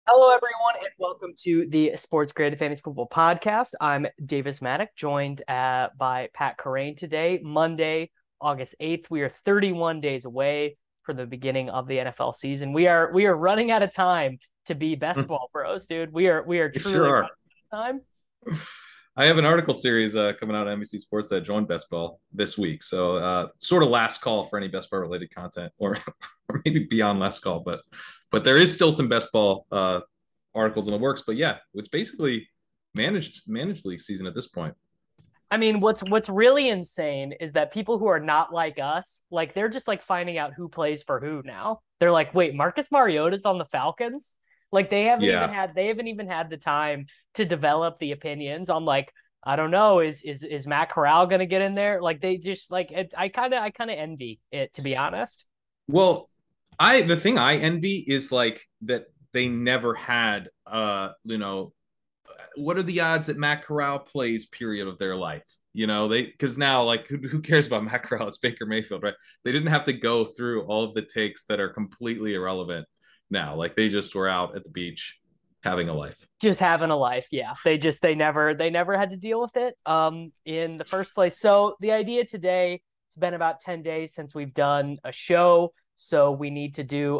Hello, everyone, and welcome to the Sports Creative Fantasy Football Podcast. I'm Davis Maddock, joined by Pat Carrain today, Monday, August 8th. We are 31 days away from the beginning of the NFL season. We are running out of time to be best ball bros, dude. We are You sure truly are. running out of time. I have an article series coming out on NBC Sports that joined Best Ball this week. So sort of last call for any Best Ball related content or, or maybe beyond last call. But there is still some Best Ball articles in the works. But yeah, it's basically managed league season at this point. I mean, what's really insane is that people who are not like us, like they're just like finding out who plays for who now. They're like, wait, Marcus Mariota's on the Falcons? Like Yeah. they haven't even had the time to develop the opinions on like, I don't know, is Matt Corral gonna get in there? Like they just like it, I kinda envy it, to be honest. Well, the thing I envy is like that they never had what are the odds that Matt Corral plays period of their life? They because now like who cares about Matt Corral? It's Baker Mayfield, right? They didn't have to go through all of the takes that are completely irrelevant now. Like they just were out at the beach having a life. Just having a life. Yeah. They never had to deal with it in the first place. So the idea today, it's been about 10 days since we've done a show. So we need to do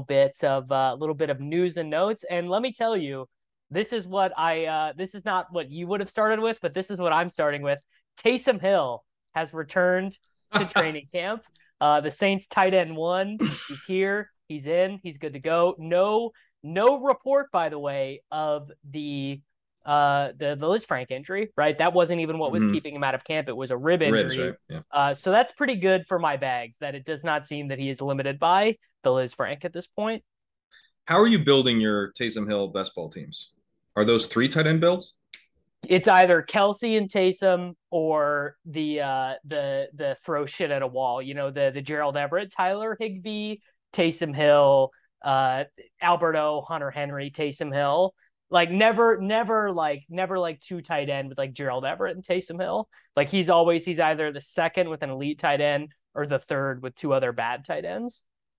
a little bit of news and notes. And let me tell you, this is not what you would have started with, but this is what I'm starting with. Taysom Hill has returned to training camp. The Saints tight end one. He's here. He's in. He's good to go. No report, by the way, of the Liz Frank injury, right? That wasn't even what was Mm-hmm. keeping him out of camp. It was a rib Ribs, injury. right? Yeah. So that's pretty good for my bags that it does not seem that he is limited by the Liz Frank at this point. How are you building your Taysom Hill best ball teams? Are those three tight end builds? It's either Kelsey and Taysom or the throw shit at a wall. You know, the Gerald Everett, Tyler Higbee, Taysom Hill, Alberto, Hunter Henry, Taysom Hill. Like never like two tight end with like Gerald Everett and Taysom Hill. Like he's either the second with an elite tight end or the third with two other bad tight ends.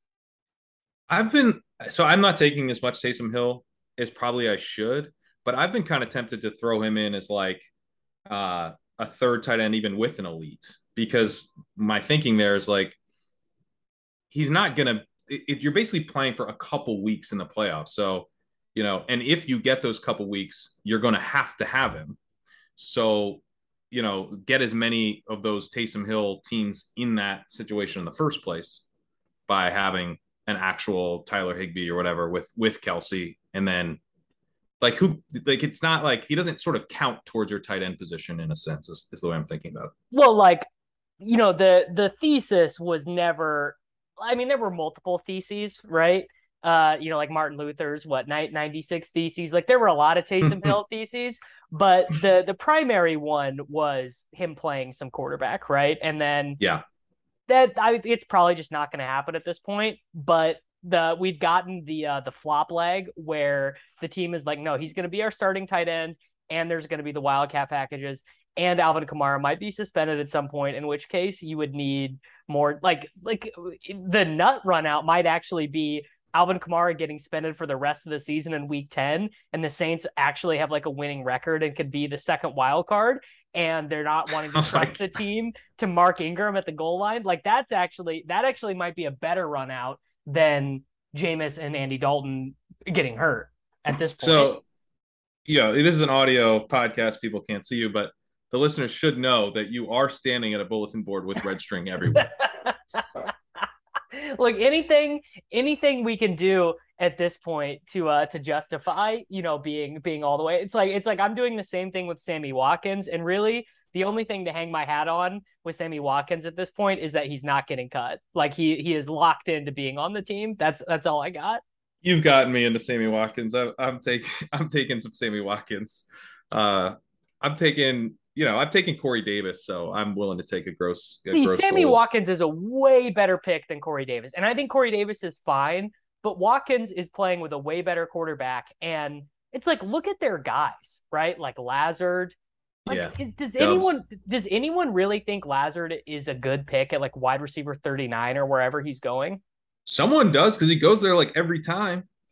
I'm not taking as much Taysom Hill as probably I should, but I've been kind of tempted to throw him in as like a third tight end, even with an elite, because my thinking there is like he's not gonna. You're basically playing for a couple weeks in the playoffs, so and if you get those couple weeks, you're going to have him. So get as many of those Taysom Hill teams in that situation in the first place by having an actual Tyler Higbee or whatever with Kelsey, and then like who like it's not like he doesn't sort of count towards your tight end position in a sense is the way I'm thinking about it. Well, like, the thesis was never. I mean, there were multiple theses, right? Like Martin Luther's 96 theses. Like there were a lot of Taysom Hill theses, but the primary one was him playing some quarterback, right? And then Yeah. it's probably just not going to happen at this point. But we've gotten the flop leg where the team is like, no, he's going to be our starting tight end, and there's going to be the wildcat packages, and Alvin Kamara might be suspended at some point, in which case you would need more like the nut run out might actually be Alvin Kamara getting suspended for the rest of the season in week 10, and the Saints actually have like a winning record and could be the second wild card, and they're not wanting to Oh my trust the team to Mark Ingram at the goal line. Like that actually might be a better run out than Jameis and Andy Dalton getting hurt at this point. So this is an audio podcast. People can't see you, but the listeners should know that you are standing at a bulletin board with red string everywhere. Like anything we can do at this point to justify being all the way. It's like I'm doing the same thing with Sammy Watkins, and really the only thing to hang my hat on with Sammy Watkins at this point is that he's not getting cut. Like he is locked into being on the team. That's all I got. You've gotten me into Sammy Watkins. I'm taking some Sammy Watkins. Uh, I'm taking Corey Davis, so I'm willing to take a See, gross Sammy sold. Watkins is a way better pick than Corey Davis. And I think Corey Davis is fine, but Watkins is playing with a way better quarterback. And it's like, look at their guys, right? Like Lazard. Like, Yeah, does Dubs. anyone really think Lazard is a good pick at like wide receiver 39 or wherever he's going? Someone does because he goes there like every time.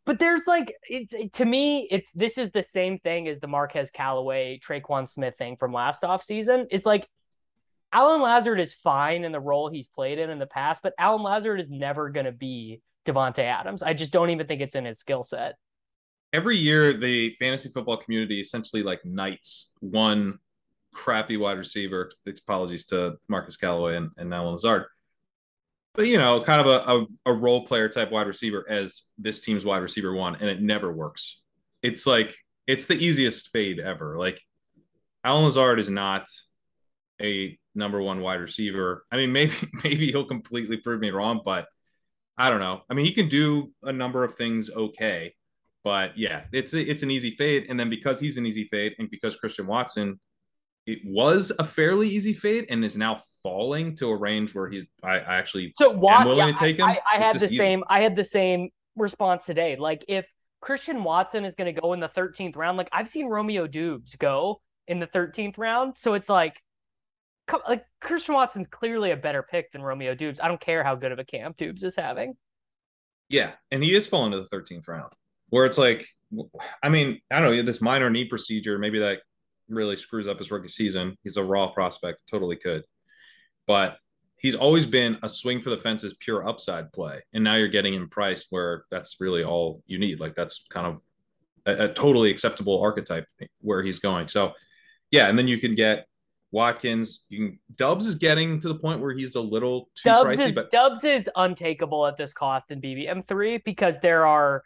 But there's like it's to me, it's this is the same thing as the Marquez Callaway, Traquan Smith thing from last offseason. It's like Alan Lazard is fine in the role he's played in the past, but Alan Lazard is never going to be Devonte Adams. I just don't even think it's in his skill set. Every year, the fantasy football community essentially like knights one crappy wide receiver. Apologies to Marcus Callaway and Alan Lazard. But kind of a role player type wide receiver as this team's wide receiver one, and it never works. It's like it's the easiest fade ever. Like Alan Lazard is not a number one wide receiver. I mean, maybe he'll completely prove me wrong, but I don't know. I mean, he can do a number of things okay, but yeah, it's an easy fade. And then because he's an easy fade, and because Christian Watson, it was a fairly easy fade and is now falling to a range where I actually am willing to take him. I had the same. I had the same response today. Like if Christian Watson is going to go in the 13th round, like I've seen Romeo Dubes go in the 13th round, so it's like Christian Watson's clearly a better pick than Romeo Dubes. I don't care how good of a camp Dubes is having. Yeah, and he is falling to the 13th round, where it's like, I mean, I don't know, this minor knee procedure, maybe that really screws up his rookie season. He's a raw prospect, totally could. But he's always been a swing for the fences, pure upside play. And now you're getting him priced where that's really all you need. Like that's kind of a totally acceptable archetype where he's going. So, yeah, and then you can get Watkins. Dubs is getting to the point where he's a little too pricey. But Dubs is untakeable at this cost in BBM3 because there are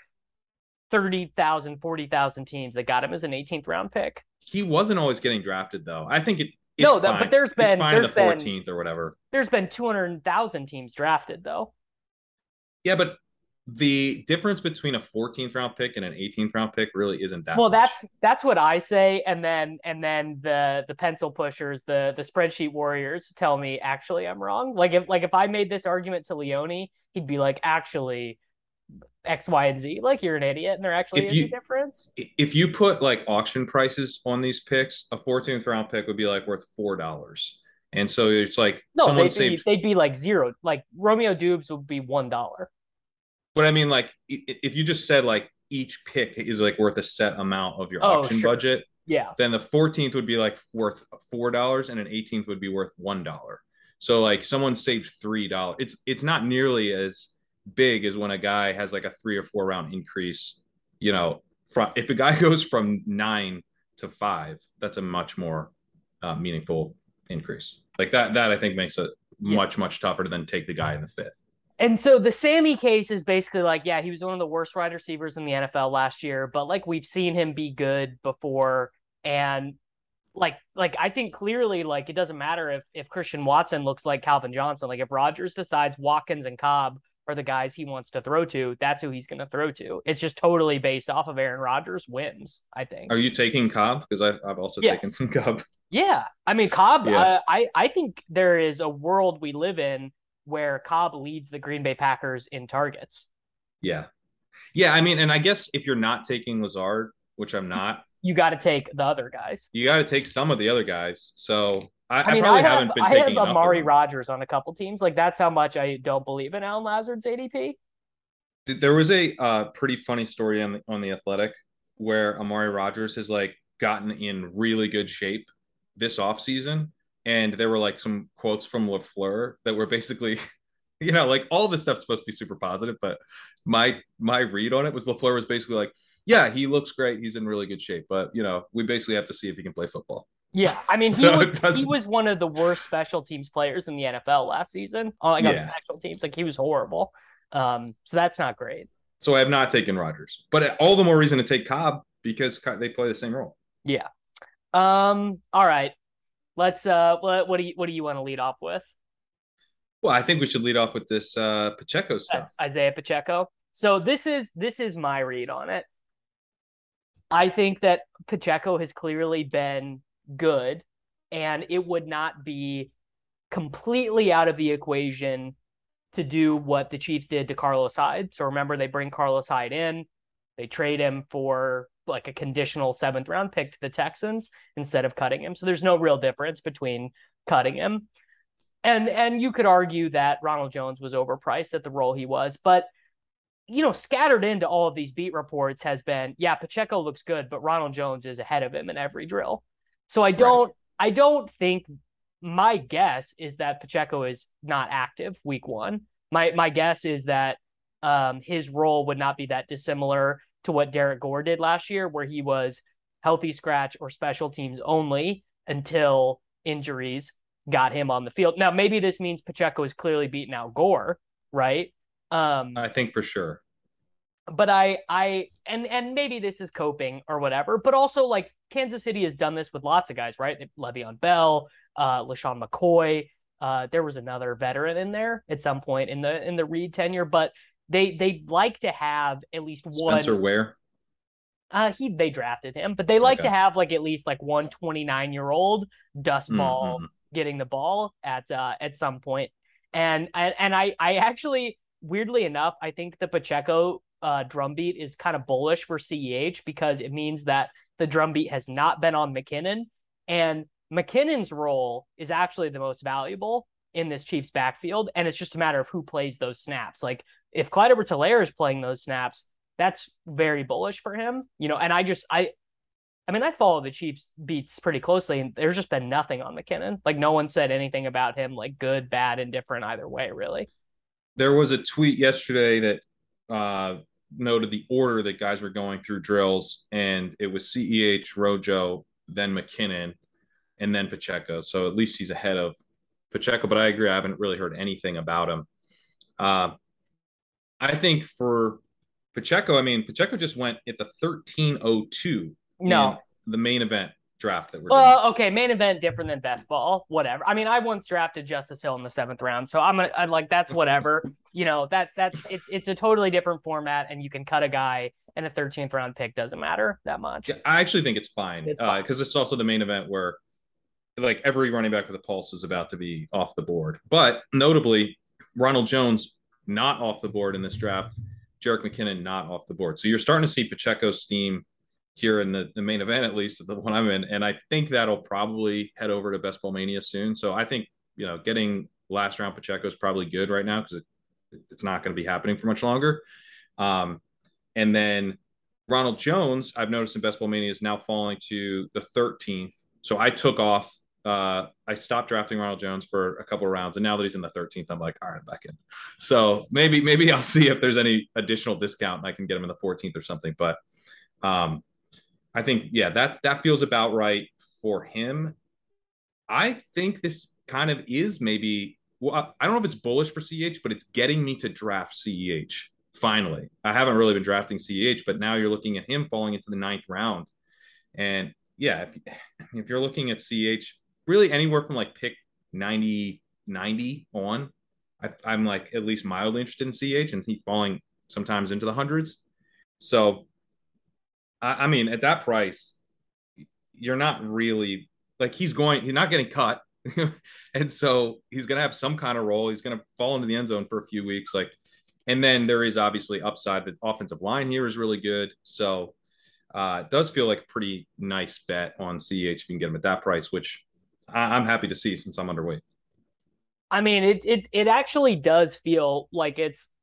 30,000, 40,000 teams that got him as an 18th round pick. He wasn't always getting drafted, though. I think but there's been the 14th or whatever. There's been 200,000 teams drafted, though. Yeah, but the difference between a 14th round pick and an 18th round pick really isn't that well much. That's what I say, and then the pencil pushers, the spreadsheet warriors tell me actually I'm wrong. Like if I made this argument to Leone, he'd be like, actually X, Y, and Z, like you're an idiot, and there actually is a difference. If you put like auction prices on these picks, a 14th round pick would be like worth $4. And so it's like they'd be like zero. Like Romeo Dubes would be $1. But I mean, like, if you just said like each pick is like worth a set amount of your auction budget, yeah, then the 14th would be like worth $4 and an 18th would be worth $1. So like someone saved $3. It's not nearly as big as when a guy has like a 3 or 4 round increase. If a guy goes from 9 to 5, that's a much more meaningful increase. Like that I think makes it much tougher than take the guy in the 5th. And so the Sammy case is basically like, yeah, he was one of the worst wide receivers in the NFL last year, but like we've seen him be good before. And like I think clearly, like it doesn't matter if Christian Watson looks like Calvin Johnson. Like if Rodgers decides Watkins and Cobb are the guys he wants to throw to, that's who he's going to throw to. It's just totally based off of Aaron Rodgers wins, I think. Are you taking Cobb? Because I've also taken some Cobb. Yeah. I mean, Cobb, I think there is a world we live in where Cobb leads the Green Bay Packers in targets. Yeah. Yeah, I mean, and I guess if you're not taking Lazard, which I'm not, you got to take the other guys. You got to take some of the other guys. So I probably haven't been taking enough. I have Amari Rodgers on a couple teams. Like that's how much I don't believe in Alan Lazard's ADP. There was a pretty funny story on the Athletic where Amari Rodgers has like gotten in really good shape this offseason. And there were like some quotes from LaFleur that were basically, like all this stuff's supposed to be super positive, but my read on it was LaFleur was basically like, yeah, he looks great. He's in really good shape, but we basically have to see if he can play football. Yeah, I mean, he was one of the worst special teams players in the NFL last season. On special teams, like he was horrible. So that's not great. So I have not taken Rodgers, but all the more reason to take Cobb because they play the same role. Yeah. All right. Let's what do you want to lead off with? Well, I think we should lead off with this Pacheco stuff. Isaiah Pacheco. So this is my read on it. I think that Pacheco has clearly been good, and it would not be completely out of the equation to do what the Chiefs did to Carlos Hyde. So remember, they bring Carlos Hyde in, they trade him for like a conditional 7th round pick to the Texans instead of cutting him. So there's no real difference between cutting him. And you could argue that Ronald Jones was overpriced at the role he was, but scattered into all of these beat reports has been, yeah, Pacheco looks good, but Ronald Jones is ahead of him in every drill. So Right. I don't think, my guess is that Pacheco is not active week one. My guess is that his role would not be that dissimilar to what Derek Gore did last year, where he was healthy scratch or special teams only until injuries got him on the field. Now, maybe this means Pacheco is clearly beating out Gore, right? Um, I think for sure. but and maybe this is coping or whatever, but also like Kansas City has done this with lots of guys, right? Le'Veon Bell, LaShawn McCoy, there was another veteran in there at some point in the Reed tenure, but they like to have at least Spencer one. Ware. They drafted him, but they like to Okay. have like at least like one 29-year-old dust ball Mm-hmm. getting the ball at some point. And I actually, weirdly enough, I think the Pacheco drumbeat is kind of bullish for CEH because it means that the drumbeat has not been on McKinnon, and McKinnon's role is actually the most valuable in this Chiefs backfield, and it's just a matter of who plays those snaps. Like if Clyde Edwards-Helaire is playing those snaps, that's very bullish for him. And I mean, I follow the Chiefs beats pretty closely, and there's just been nothing on McKinnon. Like no one said anything about him, like good, bad, indifferent either way, really. There was a tweet yesterday that noted the order that guys were going through drills, and it was CEH, Rojo, then McKinnon, and then Pacheco. So at least he's ahead of Pacheco. But I agree, I haven't really heard anything about him. Uh, I think for Pacheco, I mean, Pacheco just went at the 13:02 in No. the main event draft that we're doing. Well, okay, main event different than best ball, whatever. I mean, I once drafted Justice Hill in the 7th round, so I'm like that's whatever. That's it's a totally different format, and you can cut a guy, and a 13th round pick doesn't matter that much. Yeah, I actually think it's fine It's fine. because it's also the main event where like every running back with a pulse is about to be off the board. But notably, Ronald Jones not off the board in this draft. Jerick McKinnon not off the board. So you're starting to see Pacheco's steam here in the main event, at least the one I'm in. And I think that'll probably head over to Best Ball Mania soon. So I think, getting last round Pacheco is probably good right now because it's not going to be happening for much longer. Um, and then Ronald Jones, I've noticed in Best Ball Mania is now falling to the 13th. So I took off. I stopped drafting Ronald Jones for a couple of rounds, and now that he's in the 13th, I'm like, all right, I'm back in. So maybe I'll see if there's any additional discount and I can get him in the 14th or something. But I think that feels about right for him. I think this kind of is maybe. Well, I don't know if it's bullish for CEH, but it's getting me to draft CEH finally. I haven't really been drafting CEH, but now you're looking at him falling into the 9th round. And yeah, if you're looking at CH, really anywhere from like pick 90 on, I'm like at least mildly interested in CH, and he's falling sometimes into the hundreds. So, I mean, at that price, you're not really like he's not getting cut. And so he's going to have some kind of role. He's going to fall into the end zone for a few weeks. And then there is obviously upside. The offensive line here is really good. So, it does feel like a pretty nice bet on CEH if you can get him at that price, which I'm happy to see since I'm underweight. I mean, it actually does feel like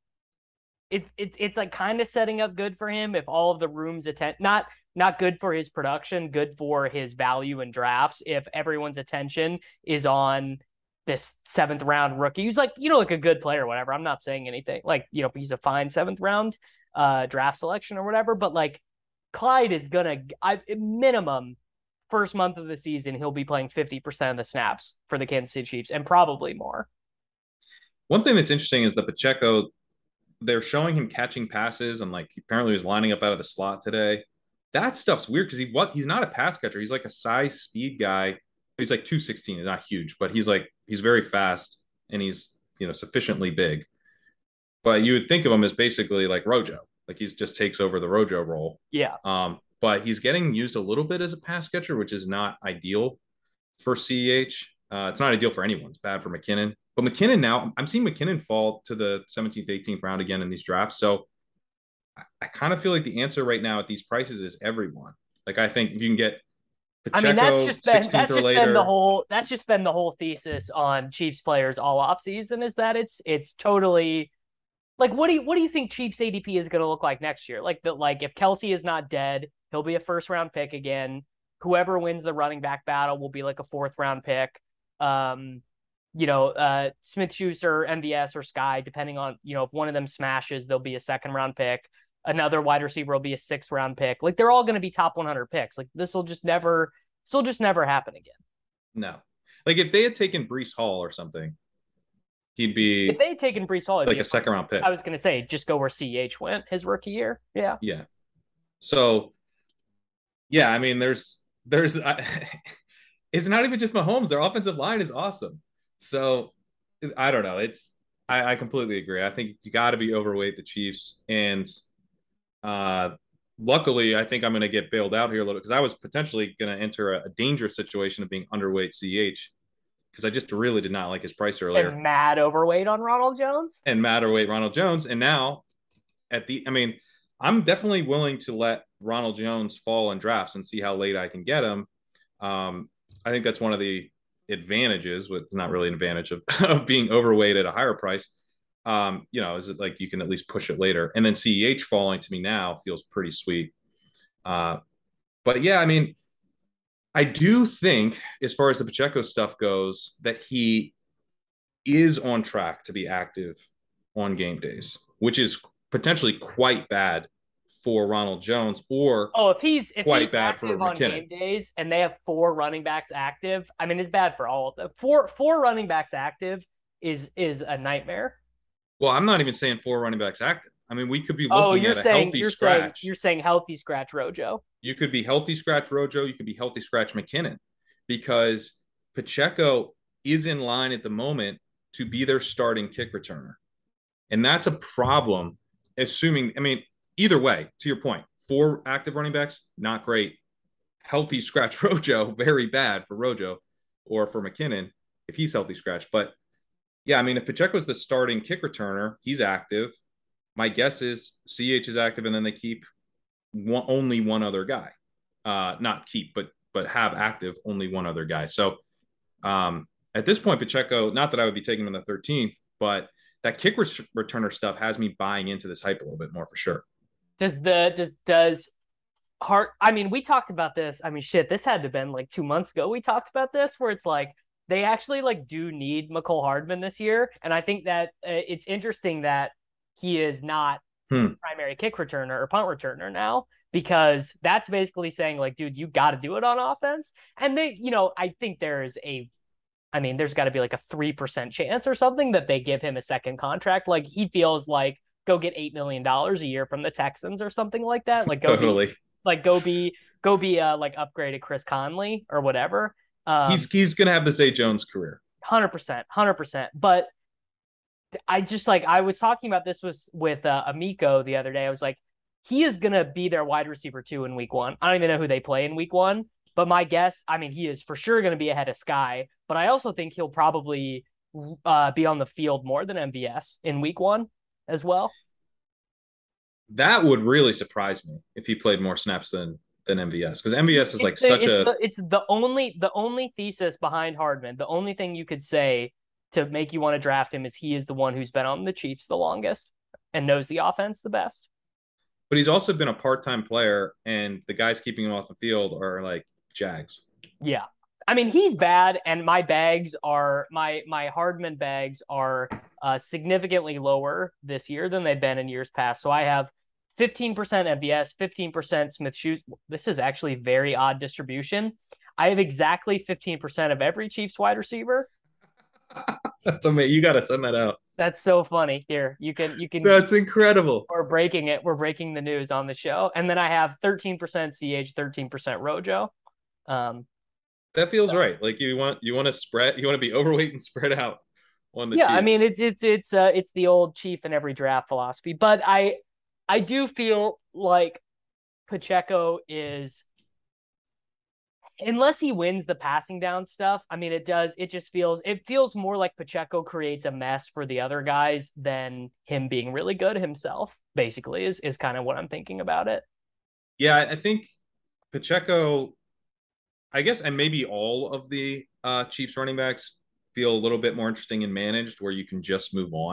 it's like kind of setting up good for him if all of the rooms attend, not good for his production, good for his value in drafts if everyone's attention is on this 7th round rookie who's like like a good player or whatever. I'm not saying anything like he's a fine 7th round draft selection or whatever, but like Clyde is gonna minimum first month of the season he'll be playing 50% of the snaps for the Kansas City Chiefs and probably more. One thing that's interesting is that Pacheco, they're showing him catching passes and like apparently he was lining up out of the slot today. That stuff's weird because he's not a pass catcher. He's like a size speed guy. He's like 216. He's not huge, but he's very fast and he's sufficiently big. But you would think of him as basically like Rojo. Like he just takes over the Rojo role. Yeah. But he's getting used a little bit as a pass catcher, which is not ideal for CEH. It's not ideal for anyone. It's bad for McKinnon. But McKinnon now, I'm seeing McKinnon fall to the 17th, 18th round again in these drafts. So I kind of feel like the answer right now at these prices is everyone. Like I think if you can get I mean, Pacheco 16th or later. that's just been the whole thesis on Chiefs players all offseason is that it's totally Like, what do you think Chiefs ADP is going to look like next year? Like if Kelsey is not dead, he'll be a first round pick again. Whoever wins the running back battle will be like a fourth round pick. Um, Smith Schuster, MVS, or Sky, depending on if one of them smashes, they'll be a second round pick. Another wide receiver will be a sixth round pick. Like they're all going to be top 100 picks. Like this will just never happen again. No, like if they had taken Brees Hall or something, he'd If be they had taken Brees Hall, it'd like be a second round pick. I was going to say just go where CH went his rookie year. Yeah. Yeah. So yeah, I mean, it's not even just Mahomes. Their offensive line is awesome. So I don't know. I completely agree. I think you got to be overweight the Chiefs, and uh, luckily, I think I'm going to get bailed out here a little because I was potentially going to enter a dangerous situation of being underweight CH because I just really did not like his price earlier And mad overweight on Ronald Jones. and mad overweight Ronald Jones, and now I mean, I'm definitely willing to let Ronald Jones fall in drafts and see how late I can get him. I think that's one of the advantages, with not really an advantage of being overweight at a higher price. Is it like you can at least push it later, and then CEH falling to me now feels pretty sweet. Uh, but yeah, I mean, I do think as far as the Pacheco stuff goes, that he is on track to be active on game days, which is potentially quite bad for Ronald Jones or Oh, if he's quite bad for active on McKinnon. game days and they have four running backs active, I mean it's bad for all of them. Four running backs active is a nightmare. Well, I'm not even saying four running backs active. I mean, we could be Oh, looking you're at a saying healthy you're saying scratch. you're saying healthy scratch Rojo. You could be healthy scratch Rojo. You could be healthy scratch McKinnon because Pacheco is in line at the moment to be their starting kick returner. And that's a problem, assuming, I mean, either way, to your point, four active running backs, not great. Healthy scratch Rojo, very bad for Rojo or for McKinnon if he's healthy scratch. But yeah, I mean, if Pacheco's the starting kick returner, he's active. My guess is CH is active, and then they keep only one other guy. Not keep, but have active only one other guy. So at this point, Pacheco, not that I would be taking him in the 13th, but that kick returner stuff has me buying into this hype a little bit more for sure. Does Hart? I mean, we talked about this. I mean, shit, this had to have been like 2 months ago. We talked about this where it's like they actually like do need McCole Hardman this year, and I think that it's interesting that he is not primary kick returner or punt returner now because that's basically saying like, dude, you got to do it on offense. And I think there's got to be like a 3% chance or something that they give him a second contract. Like he feels like go get $8 million a year from the Texans or something like that. Like Totally. go be like upgraded Chris Conley or whatever. He's gonna have the Zay Jones career. 100%, 100%. But I was talking about this with Amico the other day. I was like, he is gonna be their wide receiver two in week one. I don't even know who they play in week one, but my guess, I mean, he is for sure gonna be ahead of Sky. But I also think he'll probably be on the field more than MVS in week one as well. That would really surprise me if he played more snaps than MVS because MVS is like It's the only thesis behind Hardman. The only thing you could say to make you want to draft him is he is the one who's been on the Chiefs the longest and knows the offense the best. but he's also been a part-time player, and the guys keeping him off the field are like Jags. Yeah. I mean, he's bad, and my Hardman bags are significantly lower this year than they've been in years past. So I have 15% MVS, 15% Smith Shoes. This is actually very odd distribution. I have exactly 15% of every Chiefs wide receiver. That's amazing. You got to send that out. That's so funny. Here, you can. That's incredible. We're breaking it. We're breaking the news on the show, and then I have 13% CH, 13% Rojo. Um, That feels right. Like you want to spread, you want to be overweight and spread out on the yeah, I mean Chiefs. it's the old chief in every draft philosophy, but I do feel like Pacheco is, unless he wins the passing down stuff. I mean, it feels more like Pacheco creates a mess for the other guys than him being really good himself. Basically, is kind of what I'm thinking about it. Yeah, I think Pacheco, I guess, and maybe all of the Chiefs running backs feel a little bit more interesting and managed where you can just move on.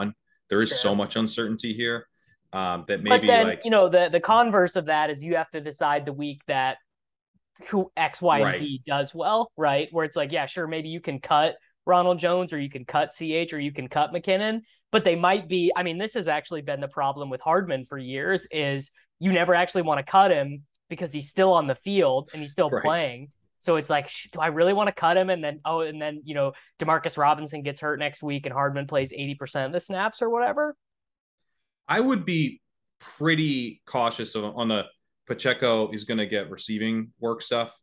There is so Sure. much uncertainty here that But maybe then, like the converse of that is you have to decide the week that who X, Y, and right, Z does well, right? Where it's like, yeah, sure, maybe you can cut Ronald Jones or you can cut CH or you can cut McKinnon, but they might be. I mean, this has actually been the problem with Hardman for years is you never actually want to cut him because he's still on the field and he's still right. playing. So it's like, do I really want to cut him? And then, Demarcus Robinson gets hurt next week and Hardman plays 80% of the snaps or whatever. I would be pretty cautious on the Pacheco is going to get receiving work stuff.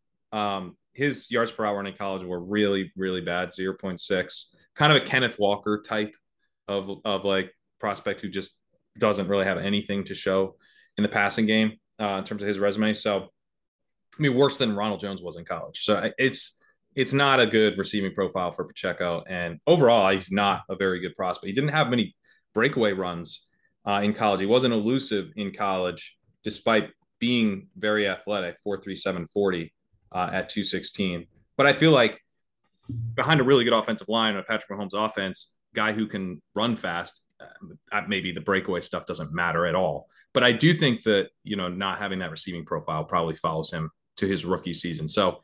His yards per hour in college were really, really bad, 0.6. Kind of a Kenneth Walker type of like prospect who just doesn't really have anything to show in the passing game in terms of his resume. So, I mean, worse than Ronald Jones was in college. So it's not a good receiving profile for Pacheco. And overall, he's not a very good prospect. He didn't have many breakaway runs in college. He wasn't elusive in college, despite being very athletic, 4.37 40 at 216. But I feel like behind a really good offensive line, a Patrick Mahomes offense, guy who can run fast, maybe the breakaway stuff doesn't matter at all. But I do think that, not having that receiving profile probably follows him to his rookie season. So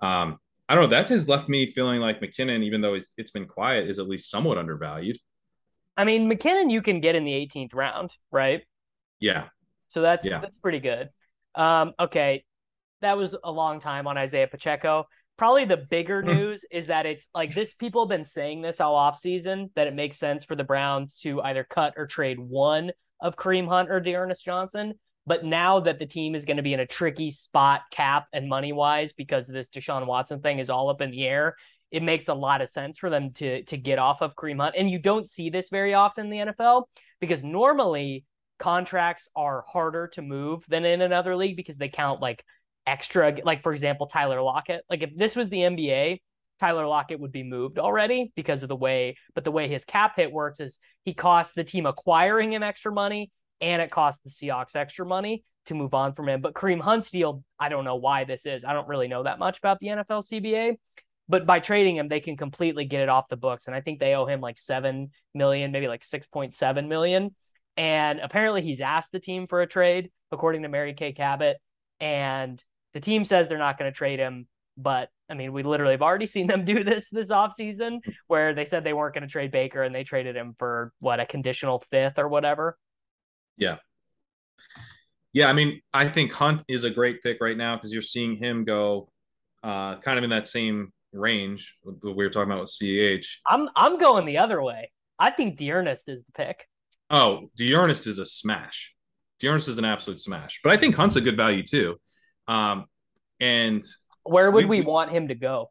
I don't know. That has left me feeling like McKinnon, even though it's been quiet, is at least somewhat undervalued. I mean, McKinnon you can get in the 18th round, right? Yeah. So that's Yeah. that's pretty good. Okay, that was a long time on Isaiah Pacheco. Probably the bigger news is that it's like this people have been saying this all offseason that it makes sense for the Browns to either cut or trade one of Kareem Hunt or D'Ernest Johnson. But now that the team is going to be in a tricky spot cap and money wise because this Deshaun Watson thing is all up in the air, it makes a lot of sense for them to get off of Kareem Hunt. And you don't see this very often in the NFL because normally contracts are harder to move than in another league because they count like extra, like for example, Tyler Lockett. Like if this was the NBA, Tyler Lockett would be moved already because of the way his cap hit works is he costs the team acquiring him extra money and it costs the Seahawks extra money to move on from him. But Kareem Hunt's deal, I don't know why this is. I don't really know that much about the NFL CBA, but by trading him, they can completely get it off the books. And I think they owe him like 7 million, maybe like 6.7 million. And apparently he's asked the team for a trade, according to Mary Kay Cabot. And the team says they're not going to trade him. But I mean, we literally have already seen them do this offseason where they said they weren't going to trade Baker and they traded him for a conditional fifth or whatever. Yeah. Yeah. I mean, I think Hunt is a great pick right now because you're seeing him go kind of in that same range we were talking about with CH. I'm going the other way. I think D'Ernest is the pick. Oh, D'Ernest is a smash. D'Ernest is an absolute smash. But I think Hunt's a good value too. Um, and Where would we we want him to go?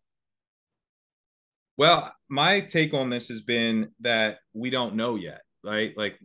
well, my take on this has been that we don't know yet, right? Like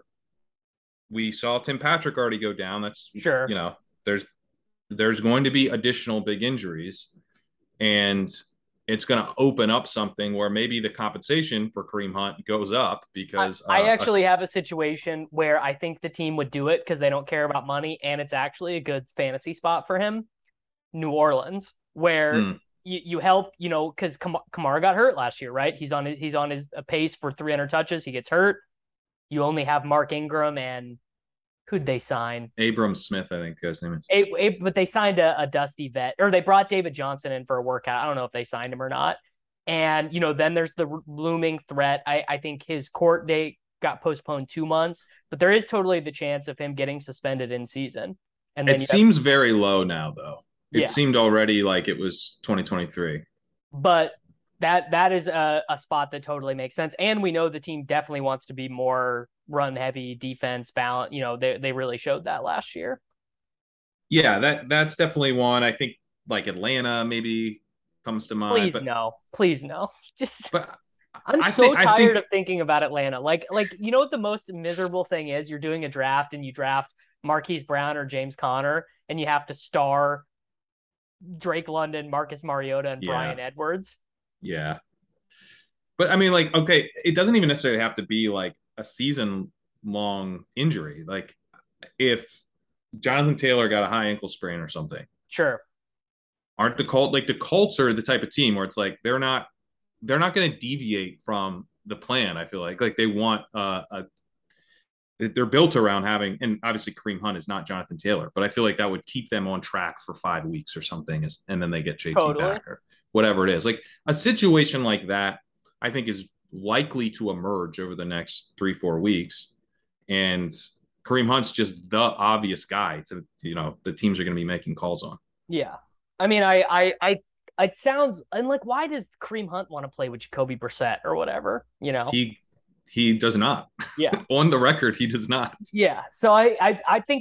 we saw Tim Patrick already go down. That's Sure. there's going to be additional big injuries, and it's going to open up something where maybe the compensation for Kareem Hunt goes up because I actually have a situation where I think the team would do it because they don't care about money, and it's actually a good fantasy spot for him. New Orleans, where hmm, you help, because Kamara got hurt last year, right? He's on his pace for 300 touches. He gets hurt. You only have Mark Ingram and who'd they sign? Abram Smith, I think his name is. But they signed a dusty vet, or they brought David Johnson in for a workout. I don't know if they signed him or not. And then there's the looming threat. I think his court date got postponed 2 months, but there is totally the chance of him getting suspended in season. And then It seems very low now, though. It yeah, seemed already like it was 2023. but that is a spot that totally makes sense. And we know the team definitely wants to be more run heavy defense balance. They really showed that last year. Yeah, that's definitely one. I think like Atlanta maybe comes to mind, Please no, please no. Just but I'm I so think I tired think of thinking about Atlanta. Like what the most miserable thing is? You're doing a draft and you draft Marquise Brown or James Conner, and you have to star Drake London, Marcus Mariota, and yeah, Brian Edwards. yeah. But I mean, like, okay, it doesn't even necessarily have to be like a season long injury. Like, if Jonathan Taylor got a high ankle sprain or something, Sure. aren't the Colts are the type of team where it's like they're not going to deviate from the plan. I feel like they want they're built around having, and obviously Kareem Hunt is not Jonathan Taylor, but I feel like that would keep them on track for 5 weeks or something, and then they get JT Totally. back or whatever it is. Like a situation like that, I think is likely to emerge over the next 3-4 weeks, and Kareem Hunt's just the obvious guy to the teams are going to be making calls on. Yeah. I mean, it sounds and like, why does Kareem Hunt want to play with Jacoby Brissett or whatever? He does not. Yeah. On the record, he does not. Yeah. So I think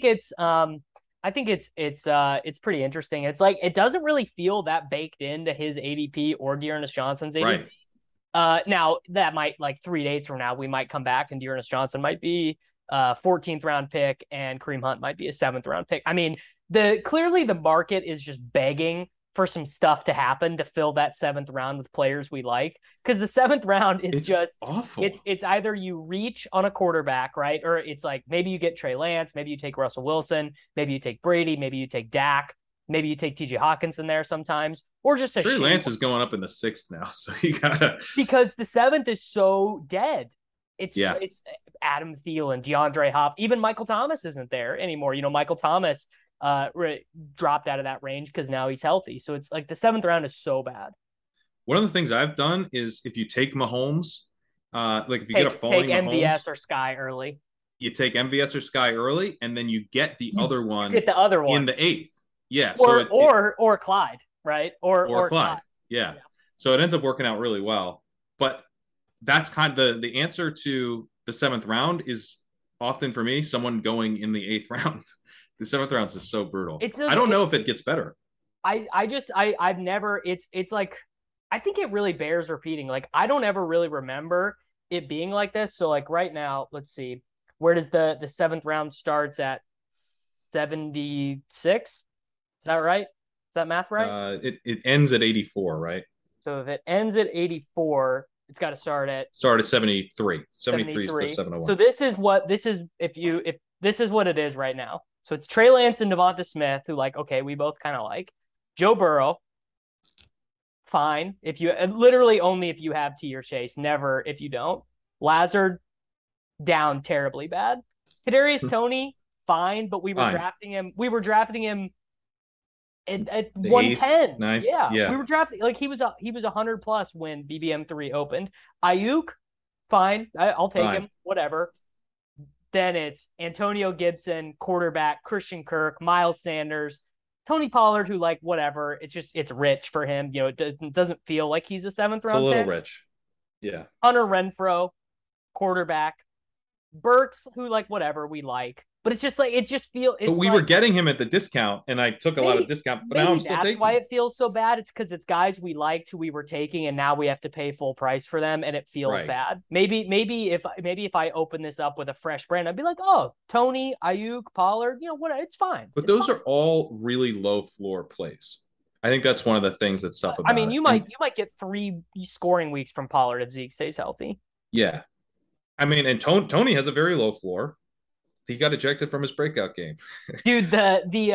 it's pretty interesting. It's like it doesn't really feel that baked into his ADP or Dearness Johnson's ADP. Right. Now that might, like, 3 days from now, we might come back and Dearness Johnson might be 14th round pick and Kareem Hunt might be a 7th round pick. I mean, clearly the market is just begging for some stuff to happen to fill that 7th round with players we like, because the 7th round is just awful. It's either you reach on a quarterback, right, or it's like maybe you get Trey Lance, maybe you take Russell Wilson, maybe you take Brady, maybe you take Dak, maybe you take TJ Hawkinson there sometimes, or just Trey Lance is going up in the 6th now, so you gotta, because the 7th is so dead. It's Yeah. it's Adam Thielen, DeAndre Hopkins, even Michael Thomas isn't there anymore. Michael Thomas dropped out of that range because now he's healthy. So it's like the 7th round is so bad. One of the things I've done is if you take Mahomes, like if you get a Take falling MVS Mahomes, or Sky early. you take MVS or Sky early, and then you get the other one Get the other one in the 8th. Yeah. Or Clyde, right? Or Clyde. Yeah. Yeah. So it ends up working out really well. But that's kind of the answer to the 7th round is often for me someone going in the 8th round. The 7th round is so brutal. I don't know if it gets better. I've never, it's like, I think it really bears repeating. Like, I don't ever really remember it being like this. So like right now, let's see, where does the 7th round starts at 76? Is that right? Is that math right? It ends at 84, right? So if it ends at 84, it's got to start at 73. 73 is the 701. So this is what it is right now. So it's Trey Lance and Devonta Smith, who, like, okay, we both kind of like. Joe Burrow, fine. If you literally only if you have T or Chase, never if you don't. Lazard, down terribly bad. Kadarius Toney, fine, but we were drafting him. We were drafting him at 110. 9th? Yeah, we were drafting, like, he was 100 plus when BBM3 opened. Ayuk, fine, I'll take him, whatever. Then it's Antonio Gibson, quarterback, Christian Kirk, Miles Sanders, Tony Pollard, who, like, whatever. It's rich for him. It doesn't feel like he's a 7th round. It's a little rich. Yeah. Hunter Renfrow, quarterback. Burks, who, like, whatever, we like. But it's just like, but we were getting him at the discount, and I took a lot of discount, but now I'm still taking. That's why it feels so bad. It's because it's guys we liked who we were taking, and now we have to pay full price for them, and it feels bad. Maybe if I open this up with a fresh brand, I'd be like, oh, Tony, Ayuk, Pollard, what? It's fine. But those are all really low floor plays. I think that's one of the things that's tough about. I mean, you might get 3 scoring weeks from Pollard if Zeke stays healthy. Yeah, I mean, and Tony has a very low floor. He got ejected from his breakout game. Dude, the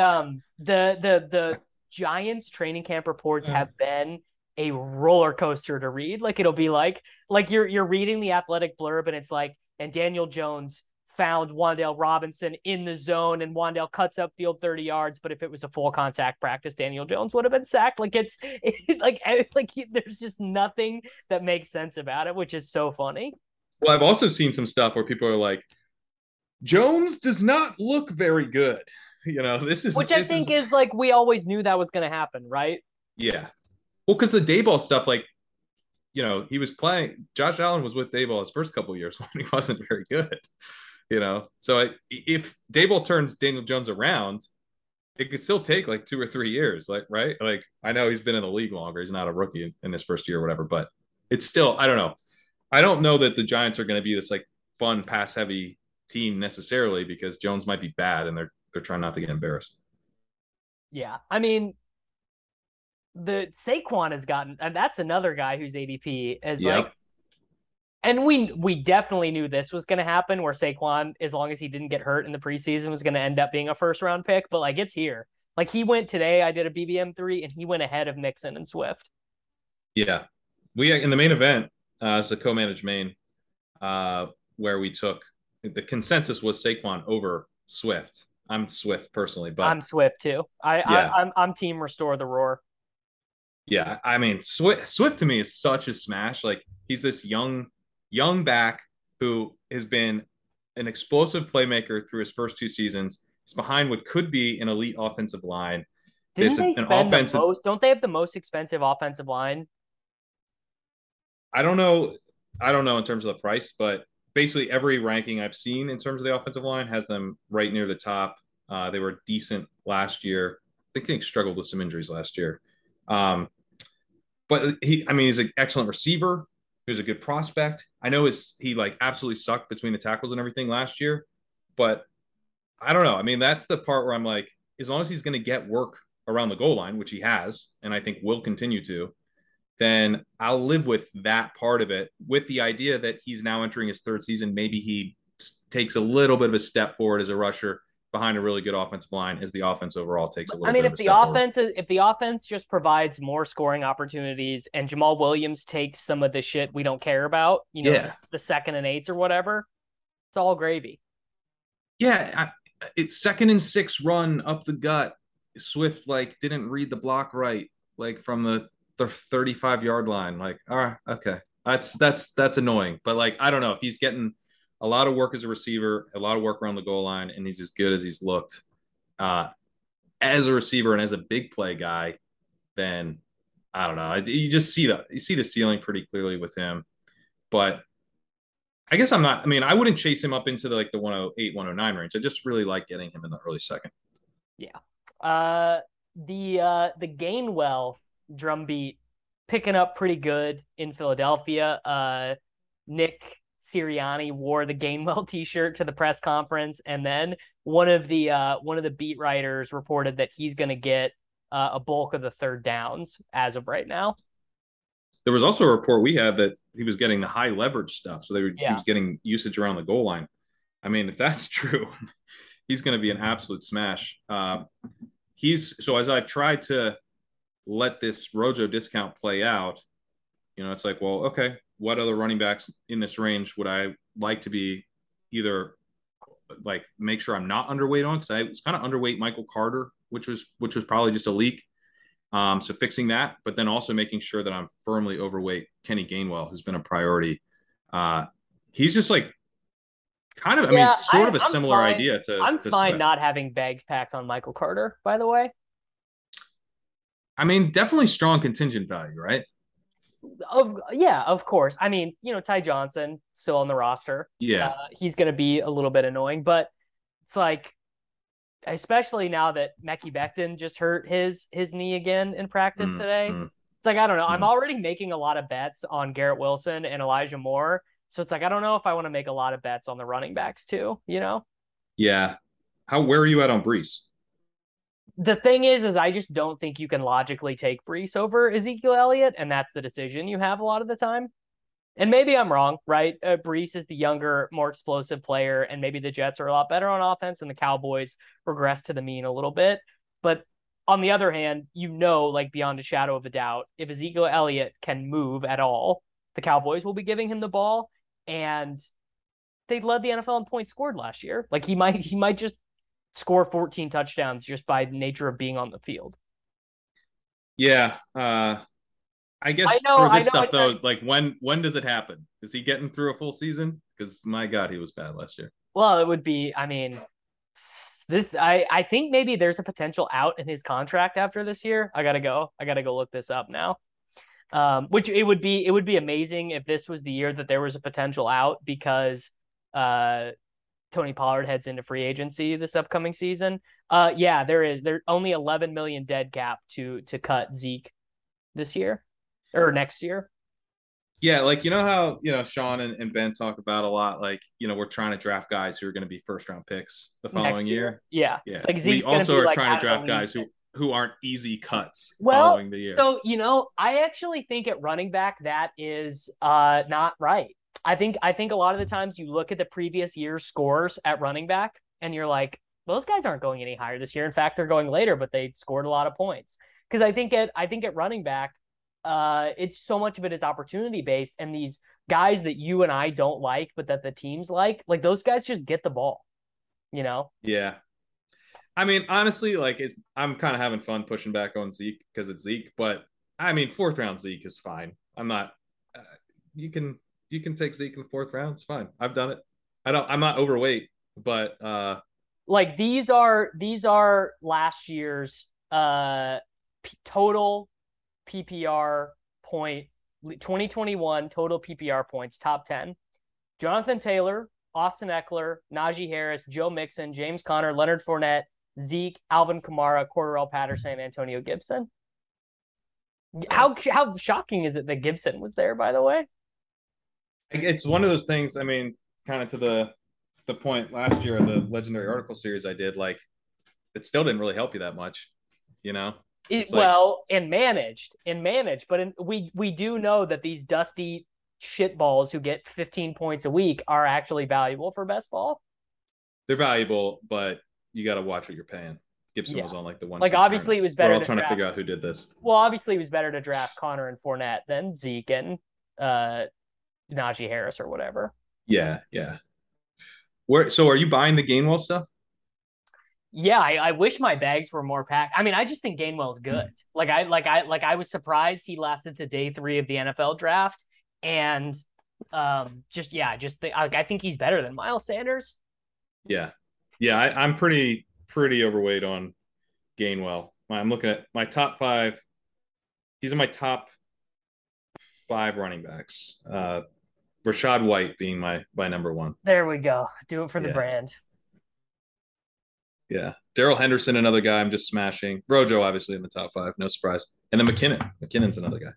Giants training camp reports have been a roller coaster to read. Like, it'll be like you're reading the Athletic blurb, and it's like, and Daniel Jones found Wan'Dale Robinson in the zone, and Wan'Dale cuts up field 30 yards. But if it was a full contact practice, Daniel Jones would have been sacked. Like, it's like there's just nothing that makes sense about it, which is so funny. Well, I've also seen some stuff where people are like, Jones does not look very good. I think is like, we always knew that was going to happen, right? Yeah. Well, because the Daboll stuff, like, he was playing. Josh Allen was with Daboll his first couple of years when he wasn't very good. So if Daboll turns Daniel Jones around, it could still take like 2 or 3 years. Like, right? Like, I know he's been in the league longer. He's not a rookie in his first year or whatever, but it's still, I don't know. I don't know that the Giants are going to be this like fun pass heavy team necessarily, because Jones might be bad and they're trying not to get embarrassed. Yeah, I mean, the Saquon has gotten, and that's another guy whose ADP is like, and we definitely knew this was going to happen, where Saquon, as long as he didn't get hurt in the preseason, was going to end up being a 1st round pick. But like, it's here. Like, he went today. I did a BBM3, and he went ahead of Mixon and Swift. Yeah, we in the main event, it's a co-managed main, where we took the consensus was Saquon over Swift. I'm Swift personally, but I'm Swift too. yeah, I'm team restore the roar. yeah. I mean, Swift to me is such a smash. Like he's this young back who has been an explosive playmaker through his first two seasons. He's behind what could be an elite offensive line. Didn't This they an spend the offense. most? Don't they have the most expensive offensive line? I don't know. I don't know in terms of the price, but basically every ranking I've seen in terms of the offensive line has them right near the top. They were decent last year. I think they struggled with some injuries last year. Um, but I mean, he's an excellent receiver. He was a good prospect. I know he like absolutely sucked between the tackles and everything last year, but I don't know. I mean, that's the part where I'm like, as long as he's going to get work around the goal line, which he has, and I think will continue to, then I'll live with that part of it, with the idea that he's now entering his third season. Maybe he takes a little bit of a step forward as a rusher behind a really good offensive line as the offense overall takes a I little mean, bit of a step forward. if the offense just provides more scoring opportunities and Jamal Williams takes some of the shit we don't care about, Yeah. the second and eights or whatever, it's all gravy. Yeah. It's second and six run up the gut. Swift like didn't read the block right, like from the 35-yard line. Like, all right, okay. That's annoying. But like, I don't know if he's getting a lot of work as a receiver, a lot of work around the goal line, and he's as good as he's looked uh, as a receiver and as a big play guy, then I don't know. You just see the ceiling pretty clearly with him. But I guess I'm not. I mean, I wouldn't chase him up into the 108, 109 range. I just really like getting him in the early second. Yeah. The Gainwell drumbeat picking up pretty good in Philadelphia. Nick Sirianni wore the Gainwell t-shirt to the press conference, and then one of the beat writers reported that he's going to get a bulk of the third downs as of right now. There was also a report we had that he was getting the high leverage stuff, so he Yeah. was getting usage around the goal line. I mean, if that's true, he's going to be an absolute smash. He's so as I've tried to let this Rojo discount play out, it's like, well, okay, what other running backs in this range would I like to be either like make sure I'm not underweight on, because I was kind of underweight Michael Carter, which was probably just a leak. So fixing that, but then also making sure that I'm firmly overweight Kenny Gainwell has been a priority. He's just like kind of, I mean, Yeah, sort of a I'm similar fine. idea to I'm to fine Swift. not having bags packed on Michael Carter, by the way. I mean, definitely strong contingent value, right? Of course. I mean, Ty Johnson still on the roster. Yeah. He's going to be a little bit annoying, but it's like, especially now that Mekhi Becton just hurt his knee again in practice Mm, today. mm, It's like, I don't know. I'm mm. already making a lot of bets on Garrett Wilson and Elijah Moore. So it's like, I don't know if I want to make a lot of bets on the running backs too. Yeah. Where are you at on Brees? The thing is I just don't think you can logically take Brees over Ezekiel Elliott, and that's the decision you have a lot of the time. And maybe I'm wrong, right? Brees is the younger, more explosive player, and maybe the Jets are a lot better on offense, and the Cowboys regress to the mean a little bit. But on the other hand, like beyond a shadow of a doubt, if Ezekiel Elliott can move at all, the Cowboys will be giving him the ball, and they led the NFL in points scored last year. Like he might just score 14 touchdowns just by nature of being on the field. Yeah. I I guess know, for I this know. stuff though, like when does it happen? Is he getting through a full season? Because my God, he was bad last year. Well, it would be. I mean, I think maybe there's a potential out in his contract after this year. I gotta go. I gotta go look this up now. Which it would be amazing if this was the year that there was a potential out because Tony Pollard heads into free agency this upcoming season. Yeah, there is. There's only 11 million dead cap to cut Zeke this year or next year. Yeah, like how Sean and Ben talk about a lot, like we're trying to draft guys who are going to be first round picks the following Next year. year. Yeah. Yeah, It's like we Zeke's going to also be are like trying to out of draft the league. guys who aren't easy cuts Well, following the year. so I actually think at running back that is not right. I think a lot of the times you look at the previous year's scores at running back and you're like, those guys aren't going any higher this year. In fact, they're going later, but they scored a lot of points. Because I think at running back, it's so much of it is opportunity based, and these guys that you and I don't like, but that the teams like those guys just get the ball, you know? Yeah. I mean, honestly, like I'm kind of having fun pushing back on Zeke because it's Zeke, but I mean, fourth round Zeke is fine. I'm not. Uh, you can take Zeke in the fourth round. It's fine. I've done it. I'm not overweight, but Like these are last year's total PPR point 2021 total PPR points top 10. Jonathan Taylor, Austin Eckler, Najee Harris, Joe Mixon, James Conner, Leonard Fournette, Zeke, Alvin Kamara, Cordarrelle Patterson, and Antonio Gibson. How shocking is it that Gibson was there, by the way? it's one of those things. I mean, kind of to the point last year of the legendary article series I did, like it still didn't really help you that much, you know. It's like Well, and managed, but we do know that these dusty shitballs who get 15 points a week are actually valuable for best ball. they're valuable, but you got to watch what you're paying. Gibson Yeah, was on like the one. like obviously it was We're better all to trying to draft. figure out who did this. Well, obviously it was better to draft Connor and Fournette than Zeke and uh, Najee Harris or whatever. Yeah, yeah. Where so are you buying the Gainwell stuff? Yeah, I wish my bags were more packed. I mean, I just think Gainwell's good. I was surprised he lasted to day 3 of the NFL draft, and I think he's better than Miles Sanders. Yeah, yeah. I'm pretty overweight on Gainwell. I'm looking at my top 5. He's in my top 5 running backs. Rashad White being my number 1. There we go. Do it for the Yeah, brand. yeah. Daryl Henderson, another guy I'm just smashing. Rojo, obviously in the top 5, no surprise. And then McKinnon. McKinnon's another guy.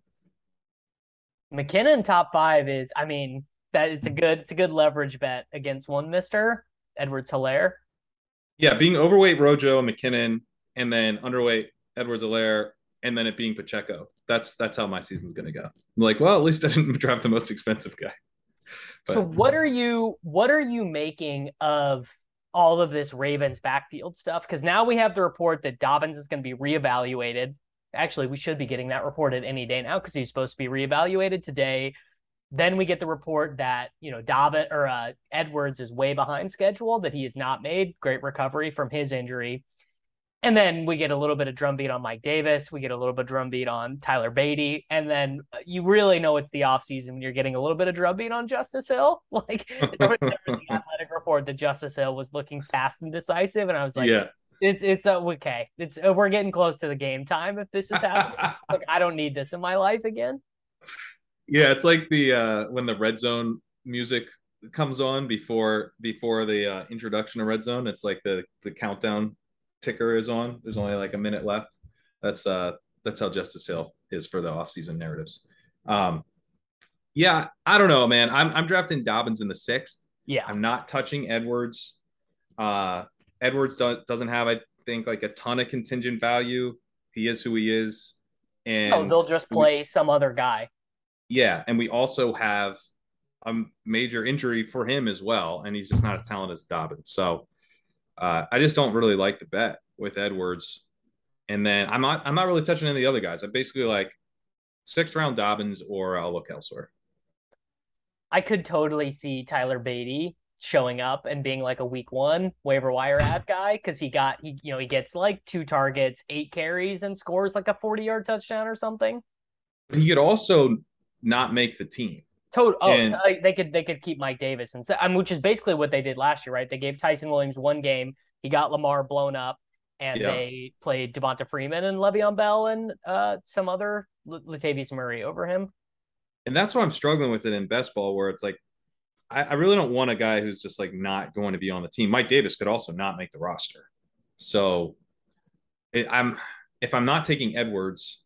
McKinnon top 5 is, I mean, that it's a good leverage bet against one Mister Edwards-Helaire. Yeah, being overweight Rojo, McKinnon, and then underweight Edwards-Helaire, and then it being Pacheco. That's how my season's gonna go. I'm like, well, at least I didn't draft the most expensive guy. So But what are you making of all of this Ravens backfield stuff? Because now we have the report that Dobbins is going to be reevaluated. Actually, we should be getting that reported any day now because he's supposed to be reevaluated today. Then we get the report that Dobbin or Edwards is way behind schedule, that he has not made great recovery from his injury. And then we get a little bit of drumbeat on Mike Davis. We get a little bit of drumbeat on Tyler Beatty. And then you really know it's the offseason when you're getting a little bit of drumbeat on Justice Hill. Like there was the athletic report that Justice Hill was looking fast and decisive. And I was like, yeah. it's okay. We're getting close to the game time if this is happening. Like, I don't need this in my life again. Yeah, it's like the when the red zone music comes on before the introduction of red zone. It's like the countdown ticker is on. There's only like a minute left. That's how Justice Hill is for the offseason narratives. Yeah, I don't know, man. I'm drafting Dobbins in the 6th. Yeah. I'm not touching Edwards. Edwards doesn't have, I think, like a ton of contingent value. He is who he is, and they'll just play some other guy. yeah, and we also have a major injury for him as well, and he's just not as talented as Dobbins. So I just don't really like the bet with Edwards. And then I'm not really touching any of the other guys. I basically like 6th round Dobbins, or I'll look elsewhere. I could totally see Tyler Beatty showing up and being like a week 1 waiver wire ad guy because he gets like 2 targets, 8 carries, and scores like a 40-yard touchdown or something. But he could also not make the team. They could keep Mike Davis and which is basically what they did last year, right? They gave Tyson Williams 1 game, he got Lamar blown up, and they played Devonta Freeman and Le'Veon Bell and some other Latavius Murray over him. And that's why I'm struggling with it in best ball, where it's like I really don't want a guy who's just like not going to be on the team. Mike Davis could also not make the roster. So if I'm not taking Edwards,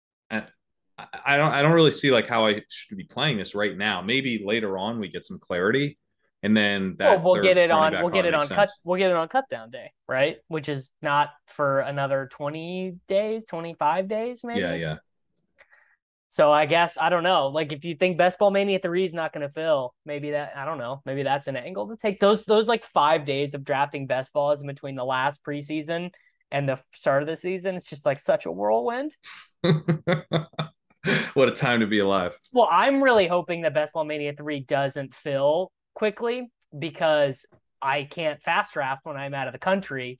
I don't really see like how I should be playing this right now. Maybe later on we get some clarity, and then we'll get it on cut down day, right? Which is not for another 20 days, 25 days, maybe. Yeah. So I guess I don't know. Like if you think Best Ball Mania 3 is not going to fill, maybe I don't know. Maybe that's an angle to take. Those like 5 days of drafting best balls in between the last preseason and the start of the season. It's just like such a whirlwind. What a time to be alive. Well, I'm really hoping that Best Ball Mania 3 doesn't fill quickly because I can't fast draft when I'm out of the country.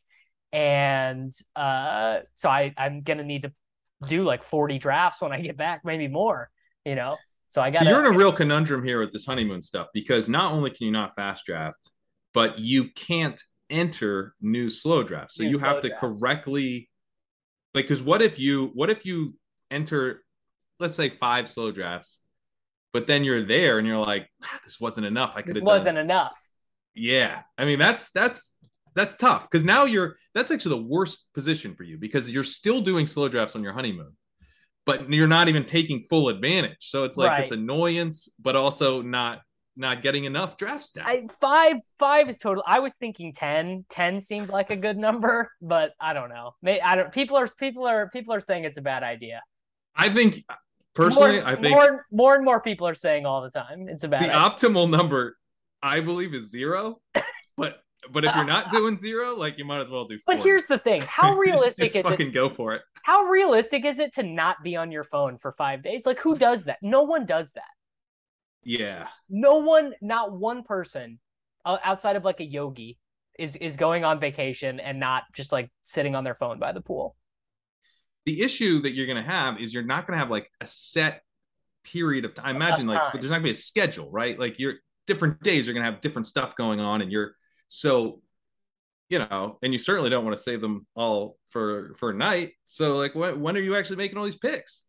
And so I'm gonna need to do like 40 drafts when I get back, maybe more, you know. So So you're in a real conundrum here with this honeymoon stuff because not only can you not fast draft, but you can't enter new slow drafts. So new you slow have to drafts. correctly like because what if you enter, let's say, 5 slow drafts, but then you're there and you're like, this wasn't enough. I could This have done. wasn't enough. Yeah, I mean that's tough because now that's actually the worst position for you because you're still doing slow drafts on your honeymoon, but you're not even taking full advantage. So it's like this Right. annoyance, but also not getting enough drafts down. Five is total. I was thinking 10. 10 seemed like a good number, but I don't know. I don't. People are saying it's a bad idea. I think personally, More, I think more and more people are saying all the time it's a bad the idea. optimal number, I believe, is 0. But if you're not doing 0, like you might as well do But 40. here's the thing: how realistic Just is it? fucking go for it. How realistic is it to not be on your phone for 5 days? Like, who does that? No one does that. Yeah. No one, not one person, outside of like a yogi, is going on vacation and not just like sitting on their phone by the pool. The issue that you're going to have is you're not going to have like a set period of time. I Of imagine like time. there's not going to be a schedule, right? Like you're different days are going to have different stuff going on, and you're so and you certainly don't want to save them all for a night. So like, when are you actually making all these picks?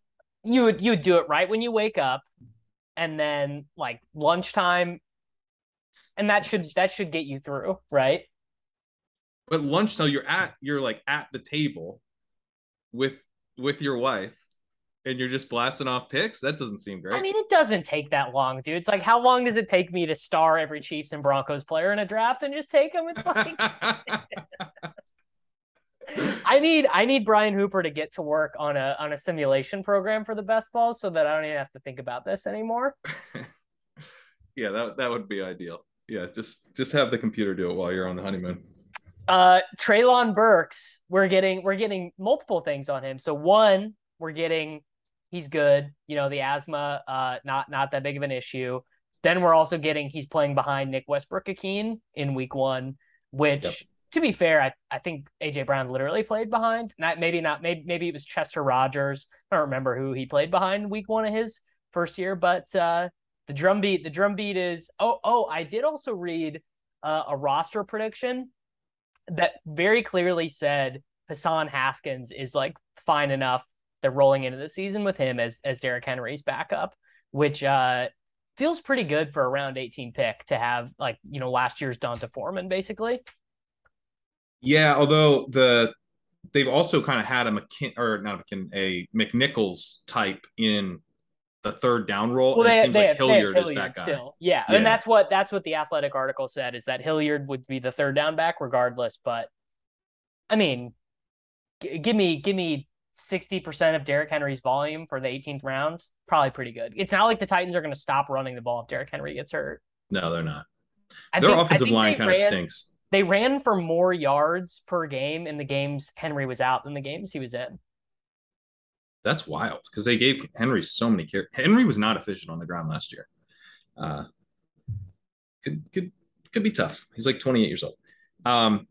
You do it right when you wake up, and then like lunchtime, and that should get you through, right? But lunchtime, you're like at the table with your wife, and you're just blasting off picks. That doesn't seem I great. mean, it doesn't take that long, dude. It's like, how long does it take me to star every Chiefs and Broncos player in a draft and just take them? It's like, I need Brian Hooper to get to work on a simulation program for the best balls so that I don't even have to think about this anymore. Yeah, that would be ideal. Yeah, just have the computer do it while you're on the honeymoon. Traylon Burks, we're getting multiple things on him. So one, we're getting he's good. The asthma, not that big of an issue. Then we're also getting he's playing behind Nick Westbrook-Ikhine in week one, Yep. which to be fair, I think AJ Brown literally played behind. Maybe it was Chester Rogers. I don't remember who he played behind week one of his first year, but the drumbeat is I did also read a roster prediction that very clearly said Hassan Haskins is like fine enough. They're rolling into the season with him as Derrick Henry's backup, which feels pretty good for a round 18 pick to have like last year's Donta Foreman basically. Yeah, although they've also kind of had a a McNichols type in the third down role, Well, and it they seems they like have they have Hilliard is that Hilliard guy. still, yeah, and Yeah. that's what the Athletic article said is that Hilliard would be the third down back regardless. But I mean, give me 60% of Derrick Henry's volume for the 18th round, probably pretty good. It's not like the Titans are going to stop running the ball if Derrick Henry gets hurt. No, they're not. I Their think I offensive think line they kind of ran stinks. they ran for more yards per game in the games Henry was out than the games he was in. That's wild because they gave Henry so many carries. Henry was not efficient on the ground last year. Uh, could be tough. He's like 28 years old. Um,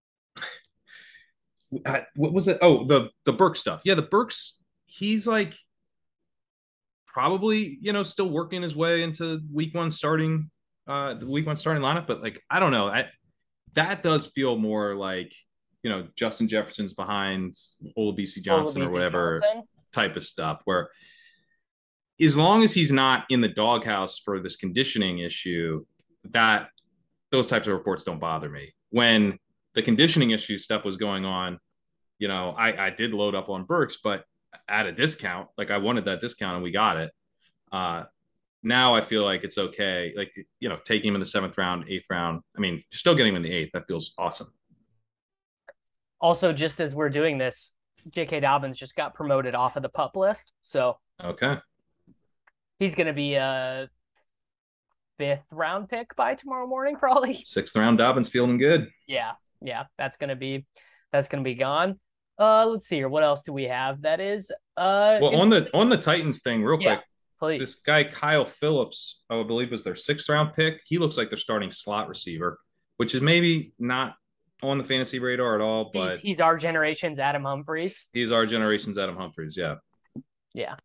what was it? Oh, the Burks stuff. Yeah, the Burks. He's like probably still working his way into the week one starting lineup. But like I don't know. That does feel more like Justin Jefferson's behind Olabisi Johnson or Olabisi whatever Johnson. type of stuff. Where as long as he's not in the doghouse for this conditioning issue, that those types of reports don't bother me. When the conditioning issue stuff was going on, I did load up on Burks, but at a discount. Like I wanted that discount and we got it. Now I feel like it's okay. Like, taking him in the 7th round, 8th round. I mean, still getting him in the 8th. That feels awesome. Also, just as we're doing this, J.K. Dobbins just got promoted off of the pup list, so Okay. he's going to be a fifth round pick by tomorrow morning, probably. 6th round, Dobbins feeling good. Yeah, yeah, that's gonna be gone. Let's see here. What else do we have that is Well, in, on the Titans thing, real yeah, quick, this please. guy Kyle Phillips, I believe was their sixth round pick. He looks like they're starting slot receiver, which is maybe not on the fantasy radar at all, He's but he's our generation's Adam Humphries. he's our generation's Adam Humphries. Yeah. Yeah.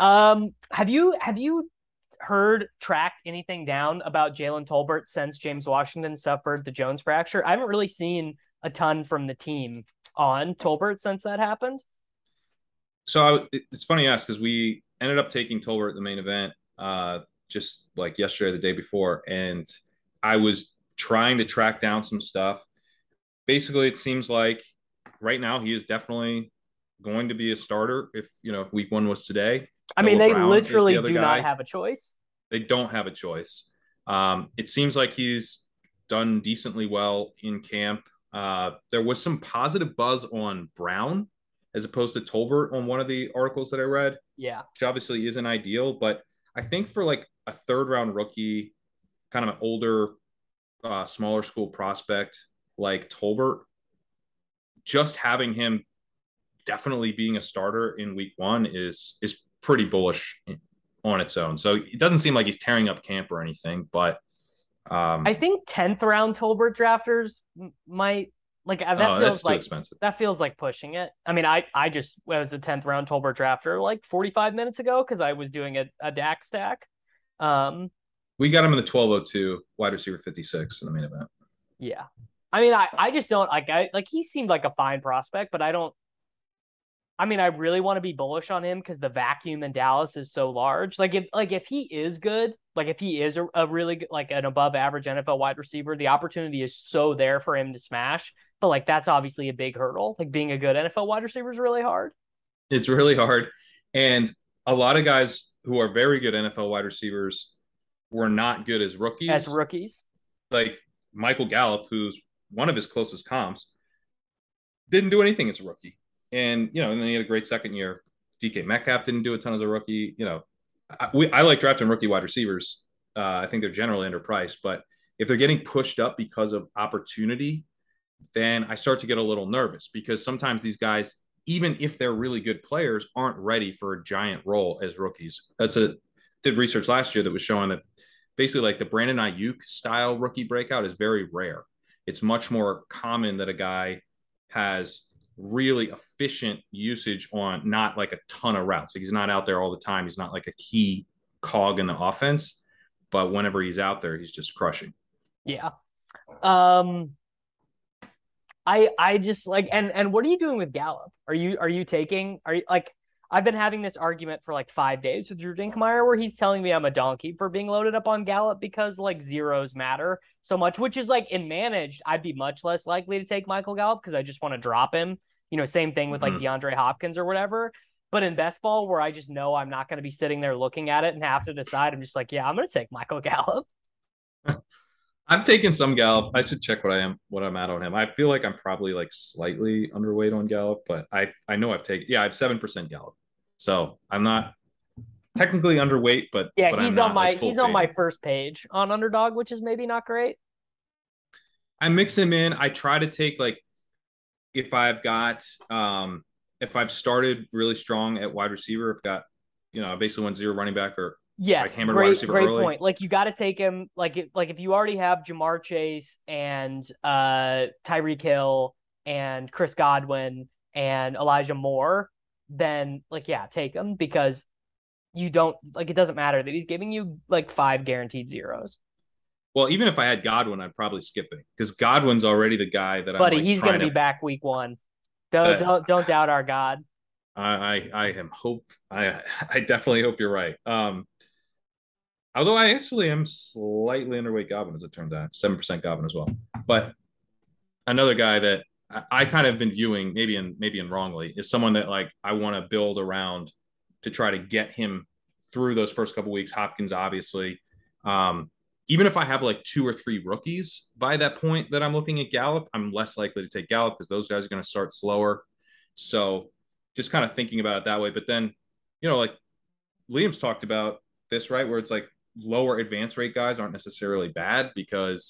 Have you heard tracked anything down about Jalen Tolbert since James Washington suffered the Jones fracture? I haven't really seen a ton from the team on Tolbert since that happened. It's funny you ask because we ended up taking Tolbert at the main event just like yesterday or the day before, and I was trying to track down some stuff. Basically, it seems like right now he is definitely going to be a starter if week one was today. I mean, Noah they Brown is the literally other do not guy. have a choice. They don't have a choice. It seems like he's done decently well in camp. There was some positive buzz on Brown as opposed to Tolbert on one of the articles that I read, Yeah. which obviously isn't ideal. But I think for like a third round rookie, kind of an older, smaller school prospect like Tolbert, just having him definitely being a starter in week one is pretty bullish on its own. So it doesn't seem like he's tearing up camp or anything, but I think 10th round Tolbert drafters might like oh, that's too expensive. that feels like pushing it. I mean, I just was a 10th round Tolbert drafter like 45 minutes ago because I was doing a DAC stack. Um, We got him in the 1202 wide receiver 56 in the main event. yeah. I mean, I just don't like he seemed like a fine prospect, but I don't. I mean, I really want to be bullish on him because the vacuum in Dallas is so large. Like if he is good, like if he is a really good, like an above average NFL wide receiver, the opportunity is so there for him to smash. But like that's obviously a big hurdle. Like being a good NFL wide receiver is really hard It's really hard. And a lot of guys who are very good NFL wide receivers were not good as as rookies. rookies. Like Michael Gallup, who's one of his closest comps, didn't do anything as a rookie. And then he had a great second year. DK Metcalf didn't do a ton as a rookie. I like drafting rookie wide receivers. I think they're generally underpriced, but if they're getting pushed up because of opportunity, then I start to get a little nervous because sometimes these guys, even if they're really good players, aren't ready for a giant role as rookies. Did research last year that was showing that basically like the Brandon Ayuk style rookie breakout is very rare. It's much more common that a guy has really efficient usage on not like a ton of routes. Like he's not out there all the time. He's not like a key cog in the offense, but whenever he's out there, he's just crushing. Yeah. Um. I just like and what are you doing with Gallup? Are you taking are you like I've been having this argument for like 5 days with Drew Dinkmeyer where he's telling me I'm a donkey for being loaded up on Gallup because like zeros matter so much, which is like in managed, I'd be much less likely to take Michael Gallup because I just want to drop him. Same thing with like Mm-hmm. DeAndre Hopkins or whatever. But in best ball, where I just know I'm not going to be sitting there looking at it and have to decide, I'm just like, yeah, I'm going to take Michael Gallup. I've taken some Gallup. I should check what I'm at on him. I feel like I'm probably like slightly underweight on Gallup, but I know I have 7% Gallup. So I'm not technically underweight, but Yeah, I'm not like full he's on my fading. first page on Underdog, which is maybe not great. I mix him in. I try to take like if I've got if I've started really strong at wide receiver, I've got I basically went zero running back or I Yes, hammered wide receiver great early. point. Like you got to take him like if you already have Jamar Chase and Tyreek Hill and Chris Godwin and Elijah Moore, then like yeah, take him because you don't like it doesn't matter that he's giving you like five guaranteed zeros. Well, even if I had Godwin, I'd probably skip it because Godwin's already the guy that I'm Buddy, like he's going trying to be to back week 1. Don't that don't don't doubt our God. I am hope I definitely hope you're right. Although I actually am slightly underweight Godwin as it turns out, 7% Godwin as well. But another guy that I kind of been viewing maybe in wrongly is someone that like I want to build around to try to get him through those first couple weeks. Hopkins, obviously. Um, Even if I have like two or three rookies by that point that I'm looking at Gallup, I'm less likely to take Gallup because those guys are going to start slower. So just kind of thinking about it that way. But then, like Liam's talked about this, right? Where it's like lower advance rate guys aren't necessarily bad because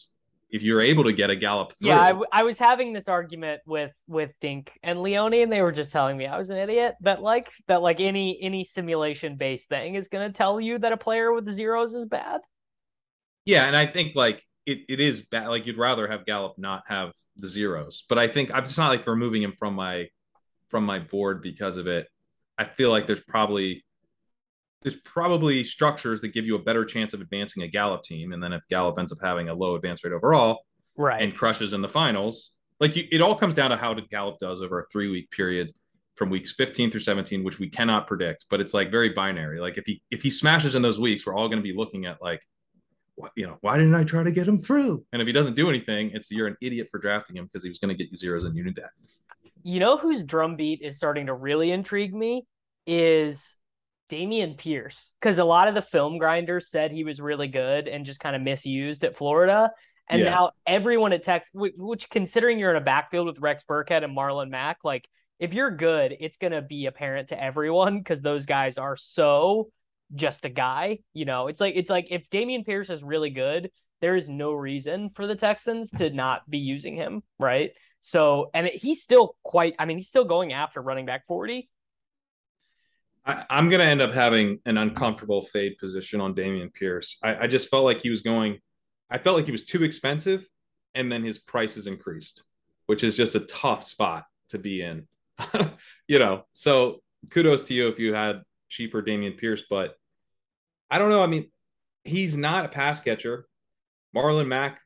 if you're able to get a Gallup Yeah, through. I was having this argument with Dink and Leone, and they were just telling me I was an idiot. That any simulation based thing is going to tell you that a player with zeros is bad. Yeah, and I think like it is bad. Like you'd rather have Gallup not have the zeros, but I think I'm just not like removing him from my board because of it. I feel like there's probably structures that give you a better chance of advancing a Gallup team, and then if Gallup ends up having a low advance rate overall Right. and crushes in the finals, like it all comes down to how Gallup does over a 3 week period from weeks 15 through 17, which we cannot predict. But it's like very binary. Like if he smashes in those weeks, we're all going to be looking at like, why didn't I try to get him through? And if he doesn't do anything, it's you're an idiot for drafting him because he was going to get you zeros and you knew that. You know whose drumbeat is starting to really intrigue me is Dameon Pierce, because a lot of the film grinders said he was really good and just kind of misused at Florida. And Yeah. now everyone at Texas, which considering you're in a backfield with Rex Burkhead and Marlon Mack, like if you're good, it's going to be apparent to everyone because those guys are so just a guy. It's like if Dameon Pierce is really good, there is no reason for the Texans to not be using him, right? So, and he's still he's still going after running back 40. I'm going to end up having an uncomfortable fade position on Dameon Pierce. I just felt like I felt like he was too expensive, and then his prices increased, which is just a tough spot to be in. So kudos to you if you had cheaper Dameon Pierce, but I don't know. I mean, he's not a pass catcher. Marlon Mack,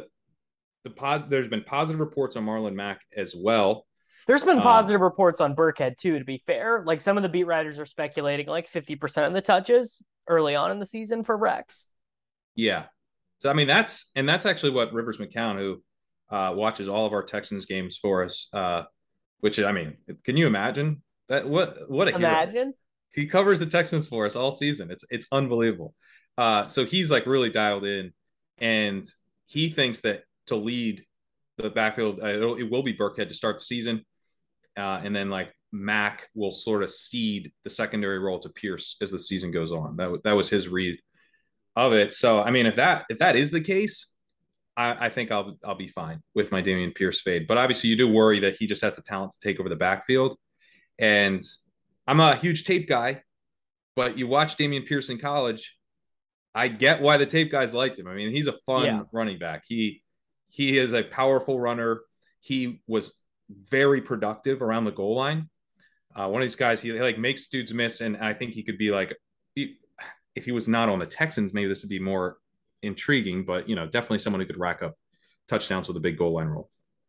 there's been positive reports on Marlon Mack as well. There's been Um, positive reports on Burkhead too, to be fair. Like some of the beat writers are speculating like 50% of the touches early on in the season for Rex. yeah. So I mean that's actually what Rivers McCown, who watches all of our Texans games for us, which I mean, can you imagine that? What a hero! Imagine. He covers the Texans for us all season. It's unbelievable. So he's like really dialed in, and he thinks that to lead the backfield, it will be Burkhead to start the season, and then like Mack will sort of cede the secondary role to Pierce as the season goes on. That was his read of it. So I mean, if that is the case, I think I'll be fine with my Dameon Pierce fade. But obviously, you do worry that he just has the talent to take over the backfield. And I'm not a huge tape guy, but you watch Dameon Pierce in college. I get why the tape guys liked him. I mean, he's a Yeah. fun running back. He is a powerful runner. He was very productive around the goal line. One of these guys, he like makes dudes miss, and I think he could be like, if he was not on the Texans, maybe this would be more intriguing. But definitely someone who could rack up touchdowns with a big goal line roll.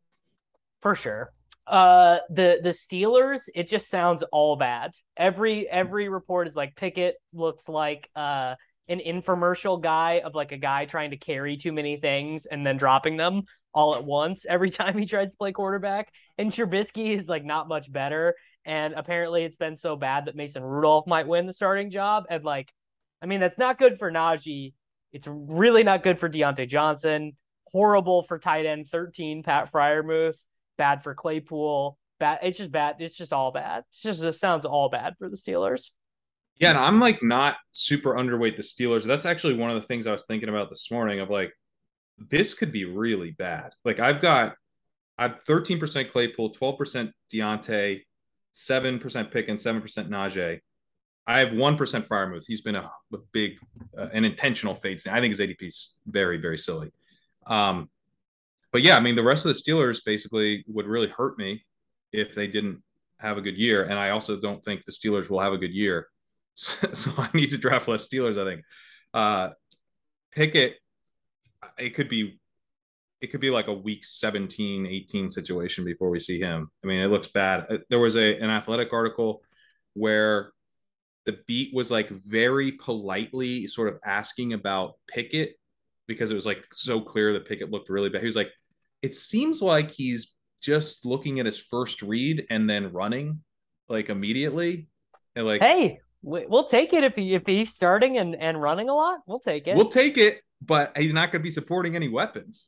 For sure. The Steelers, it just sounds all bad. Every report is like Pickett looks like an infomercial guy of like a guy trying to carry too many things and then dropping them all at once every time he tries to play quarterback. And Trubisky is like not much better. And apparently it's been so bad that Mason Rudolph might win the starting job. And like, I mean, that's not good for Najee. It's really not good for Deontay Johnson. Horrible for tight end 13, Pat Fryermuth. Bad for Claypool. Bad. It's just bad. It's just all bad. It sounds all bad for the Steelers. Yeah, and I'm like not super underweight the Steelers. That's actually one of the things I was thinking about this morning of like this could be really bad. Like I've 13% Claypool, 12% Deontay, 7% Pickens, 7% Najee. I have 1% Fryermuth. He's been a big, an intentional fade. I think his ADP is very, very silly. Um, but yeah, I mean, the rest of the Steelers basically would really hurt me if they didn't have a good year. And I also don't think the Steelers will have a good year. So I need to draft less Steelers, I think. Uh, Pickett, it could be like a week 17, 18 situation before we see him. I mean, it looks bad. There was an athletic article where the beat was like very politely sort of asking about Pickett because it was like so clear that Pickett looked really bad. He was like, it seems like he's just looking at his first read and then running like immediately. And like, Hey, we'll take it if he's starting and running a lot. We'll take it. we'll take it, but he's not going to be supporting any weapons.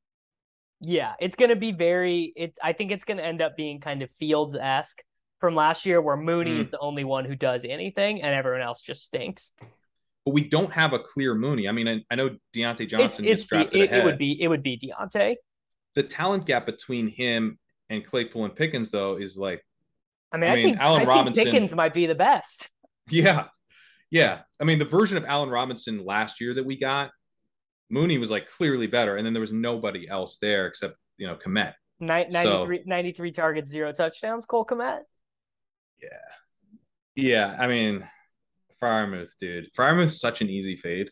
Yeah, it's gonna be very. I think it's gonna end up being kind of Fields esque from last year, where Mooney is Mm. the only one who does anything and everyone else just stinks. but we don't have a clear Mooney. I mean, I know Deontay Johnson gets drafted it would ahead. be Deontay. The talent gap between him and Claypool and Pickens, though, is like, I mean, I mean, I Allen think Robinson. Pickens might be the best. Yeah, yeah. I mean, the version of Allen Robinson last year that we got, Mooney was like clearly better, and then there was nobody else there except Kmet. So 93 targets, 0 touchdowns. Cole Kmet. yeah, yeah. I mean, Freiermuth, dude. Freiermuth's such an easy fade.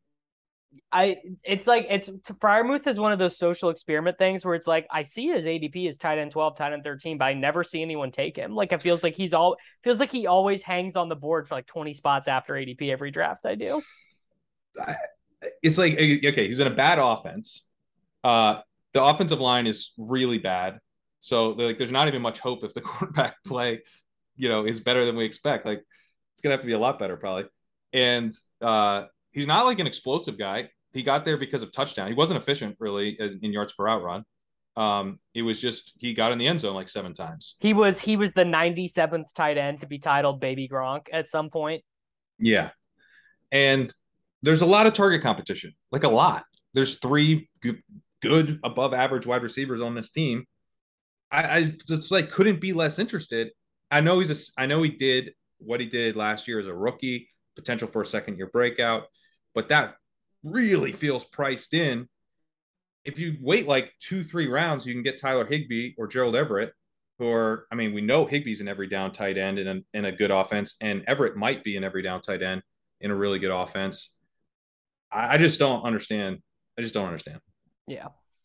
It's like Freiermuth is one of those social experiment things where it's like I see his ADP as tight end 12, tight end 13, but I never see anyone take him. Like it feels like he always hangs on the board for like 20 spots after ADP every draft I do. It's like, okay, he's in a bad offense. The offensive line is really bad, so like there's not even much hope if the quarterback play, is better than we expect. Like it's gonna have to be a lot better probably, and he's not like an explosive guy. He got there because of touchdown. He wasn't efficient really in yards per out run. It was just he got in the end zone like 7 times. He was the 97th tight end to be titled Baby Gronk at some point. Yeah, and there's a lot of target competition, like a lot. There's 3 good above average wide receivers on this team. I just like couldn't be less interested. I know he did what he did last year as a rookie, potential for a second year breakout, but that really feels priced in. If you wait like 2-3 rounds, you can get Tyler Higbee or Gerald Everett, I mean, we know Higbee's an every down tight end in a good offense, and Everett might be an every down tight end in a really good offense. I just don't understand. Yeah.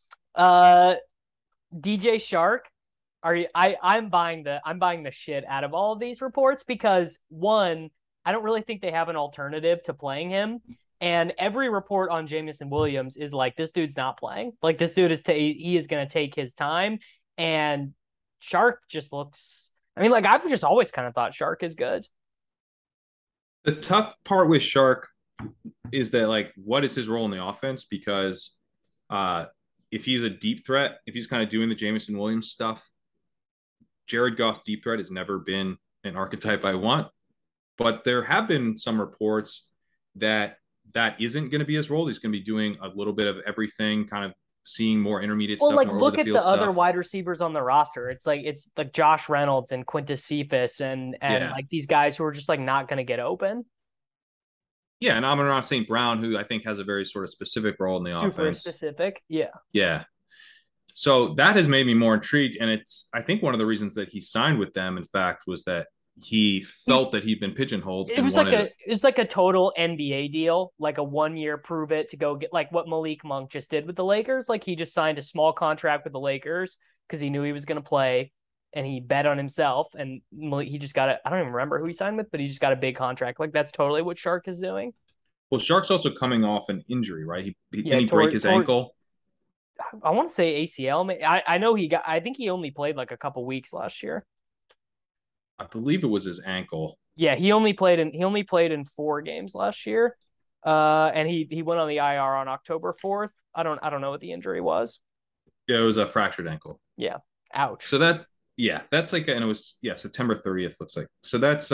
DJ Chark, I'm buying the shit out of all of these reports because one, I don't really think they have an alternative to playing him. And every report on Jameson Williams is like, this dude's not playing. Like this dude he is going to take his time. And Chark just looks, I mean, like I've just always kind of thought Chark is good. The tough part with Chark is that like, what is his role in the offense? Because if he's a deep threat, if he's kind of doing the Jameson Williams stuff, Jared Goff's deep threat has never been an archetype I want. But there have been some reports that isn't going to be his role. He's going to be doing a little bit of everything, kind of seeing more intermediate stuff. Like look at the other wide receivers on the roster. It's like Josh Reynolds and Quintus Cephas and like these guys who are just like not going to get open. Yeah, and Amon-Ra St. Brown, who I think has a very sort of specific role in the offense. Super specific, yeah. Yeah. So that has made me more intrigued, and I think one of the reasons that he signed with them, in fact, was that he felt that he'd been pigeonholed. It was like a total NBA deal, like a 1-year prove it to go get like what Malik Monk just did with the Lakers. Like he just signed a small contract with the Lakers because he knew he was going to play, and he bet on himself. And he just got I don't even remember who he signed with, but he just got a big contract. Like that's totally what Chark is doing. Well, Chark's also coming off an injury, right? Didn't he break his ankle? I want to say ACL. I know I think he only played like a couple weeks last year. I believe it was his ankle. Yeah, he only played in 4 games last year. And he went on the IR on October 4th. I don't know what the injury was. Yeah, it was a fractured ankle. Yeah. Ouch. So that's like, and it was September 30th looks like. So that's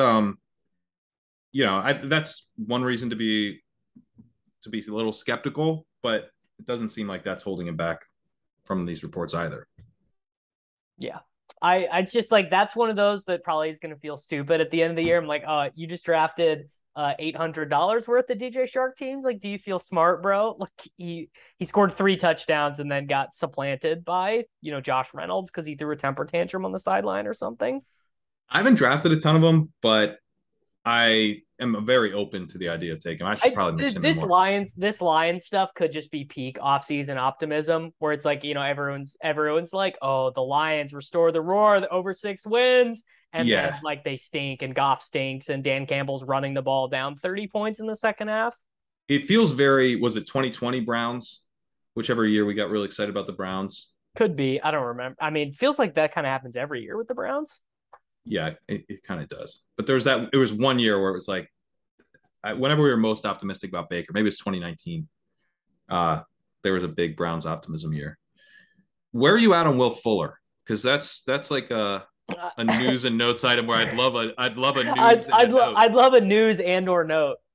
that's one reason to be a little skeptical, but it doesn't seem like that's holding him back from these reports either. Yeah. I just like that's one of those that probably is going to feel stupid at the end of the year. I'm like, you just drafted $800 worth of DJ Chark teams. Like, do you feel smart, bro? Like he scored 3 touchdowns and then got supplanted by Josh Reynolds because he threw a temper tantrum on the sideline or something. I haven't drafted a ton of them, but I am very open to the idea of taking him. I should probably mix him in more. This Lions stuff could just be peak offseason optimism, where it's like, everyone's like, oh, the Lions restore the roar, the over 6 wins, and then like they stink and Goff stinks and Dan Campbell's running the ball down 30 points in the second half. It feels was it 2020 Browns? Whichever year we got really excited about the Browns. Could be. I don't remember. I mean, it feels like that kind of happens every year with the Browns. Yeah, it kind of does. But it was 1 year where it was like, whenever we were most optimistic about Baker, maybe it's 2019. There was a big Browns optimism year. Where are you at on Will Fuller? Because that's like a news and notes item where I'd love a news. I'd love a news and or note.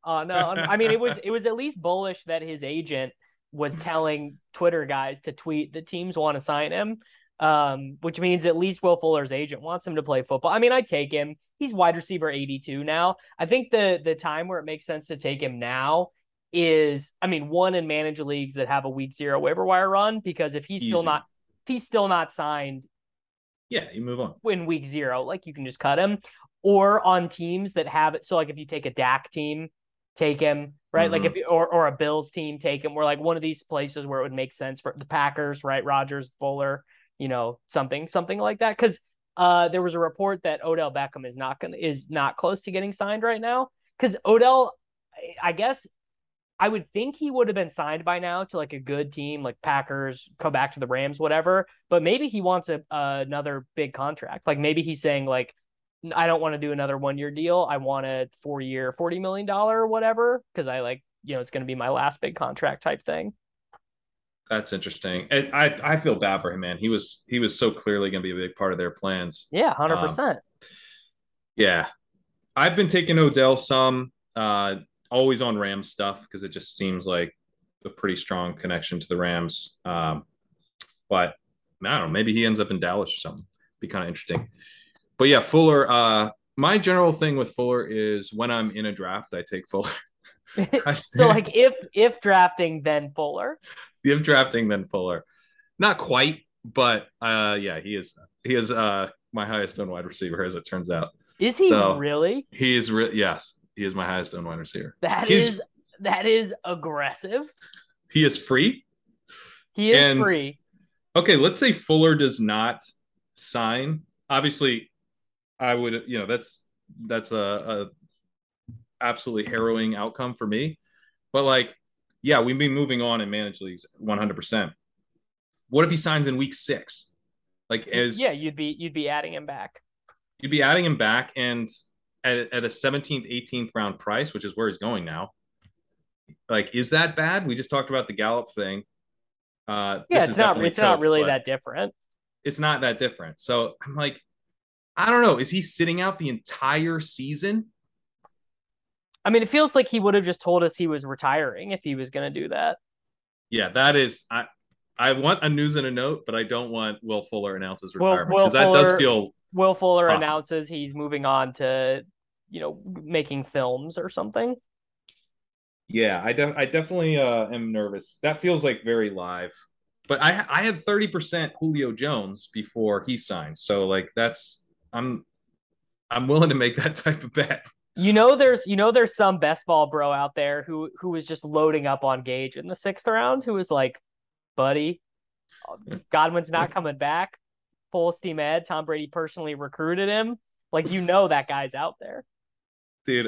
No, I mean it was at least bullish that his agent was telling Twitter guys to tweet the teams want to sign him, which means at least Will Fuller's agent wants him to play football. I mean, I'd take him. He's wide receiver 82 now. I think the time where it makes sense to take him now is, I mean, one, in manager leagues that have a week zero waiver wire run, because if Easy. he's still not signed Yeah, you move on. in week zero, like you can just cut him, or on teams that have it. So like if you take a Dak team, take him, right? Like if or a Bills team, take him. We're like one of these places where it would make sense for the Packers, right? Rodgers, Fuller, something like that. Because there was a report that Odell Beckham is not close to getting signed right now. Because Odell, I guess I would think he would have been signed by now to like a good team, like Packers, go back to the Rams, whatever. But maybe he wants another big contract. Like maybe he's saying like, I don't want to do another 1 year deal. I want a 4 year, $40 million or whatever, because I like, it's going to be my last big contract type thing. That's interesting. I feel bad for him, man. He was so clearly going to be a big part of their plans. Yeah, 100%. Yeah, I've been taking Odell some, always on Rams stuff because it just seems like a pretty strong connection to the Rams. But I don't know, maybe he ends up in Dallas or something. Be kind of interesting. But yeah, Fuller. My general thing with Fuller is when I'm in a draft, I take Fuller. So like if drafting, then Fuller. If drafting, then Fuller. Not quite, but yeah, he is my highest owned wide receiver, as it turns out. Is he really? He is yes, he is my highest owned wide receiver. That is aggressive. He is free. He is free. Okay, let's say Fuller does not sign. Obviously, I would, that's a absolutely harrowing outcome for me. But like, yeah, we've been moving on in managed leagues 100%. What if he signs in week 6? Like, you'd be adding him back. You'd be adding him back, and at a 17th, 18th round price, which is where he's going now. Like, is that bad? We just talked about the Gallup thing. It's not really that different. It's not that different. So I'm like, I don't know. Is he sitting out the entire season? I mean, it feels like he would have just told us he was retiring if he was going to do that. Yeah, that is. I want a news and a note, but I don't want Will Fuller announces retirement because that does feel. Will Fuller announces he's moving on to, making films or something. Yeah, I definitely am nervous. That feels like very live. But I had 30% Julio Jones before he signed, so like I'm willing to make that type of bet. There's some best ball bro out there who was just loading up on Gage in the 6th round, who was like, buddy, Godwin's not coming back. Full steam ahead. Tom Brady personally recruited him. Like, that guy's out there. Dude,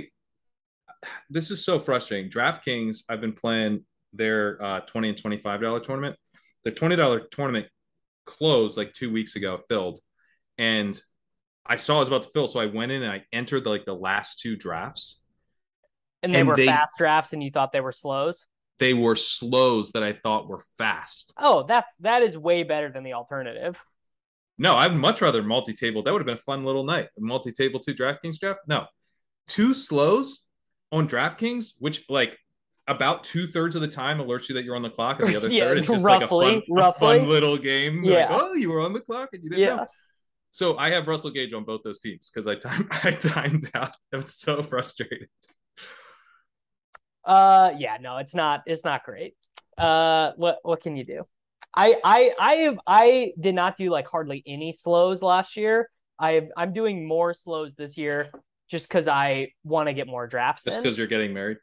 this is so frustrating. DraftKings, I've been playing their $20 and $25 tournament. The $20 tournament closed like 2 weeks ago, filled. And I saw it was about to fill, so I went in and I entered the last 2 drafts. And they were fast drafts, and you thought they were slows? They were slows that I thought were fast. Oh, that is way better than the alternative. No, I'd much rather multi-table. That would have been a fun little night. A multi-table 2 DraftKings draft? No. 2 slows on DraftKings, which like about 2/3 of the time alerts you that you're on the clock, and the other third it's just roughly, a fun little game. Yeah. Like, oh, you were on the clock and you didn't know. So I have Russell Gage on both those teams because I timed out. I was so frustrated. Yeah, no, it's not great. What can you do? I did not do like hardly any slows last year. I'm doing more slows this year just because I want to get more drafts. Just because you're getting married.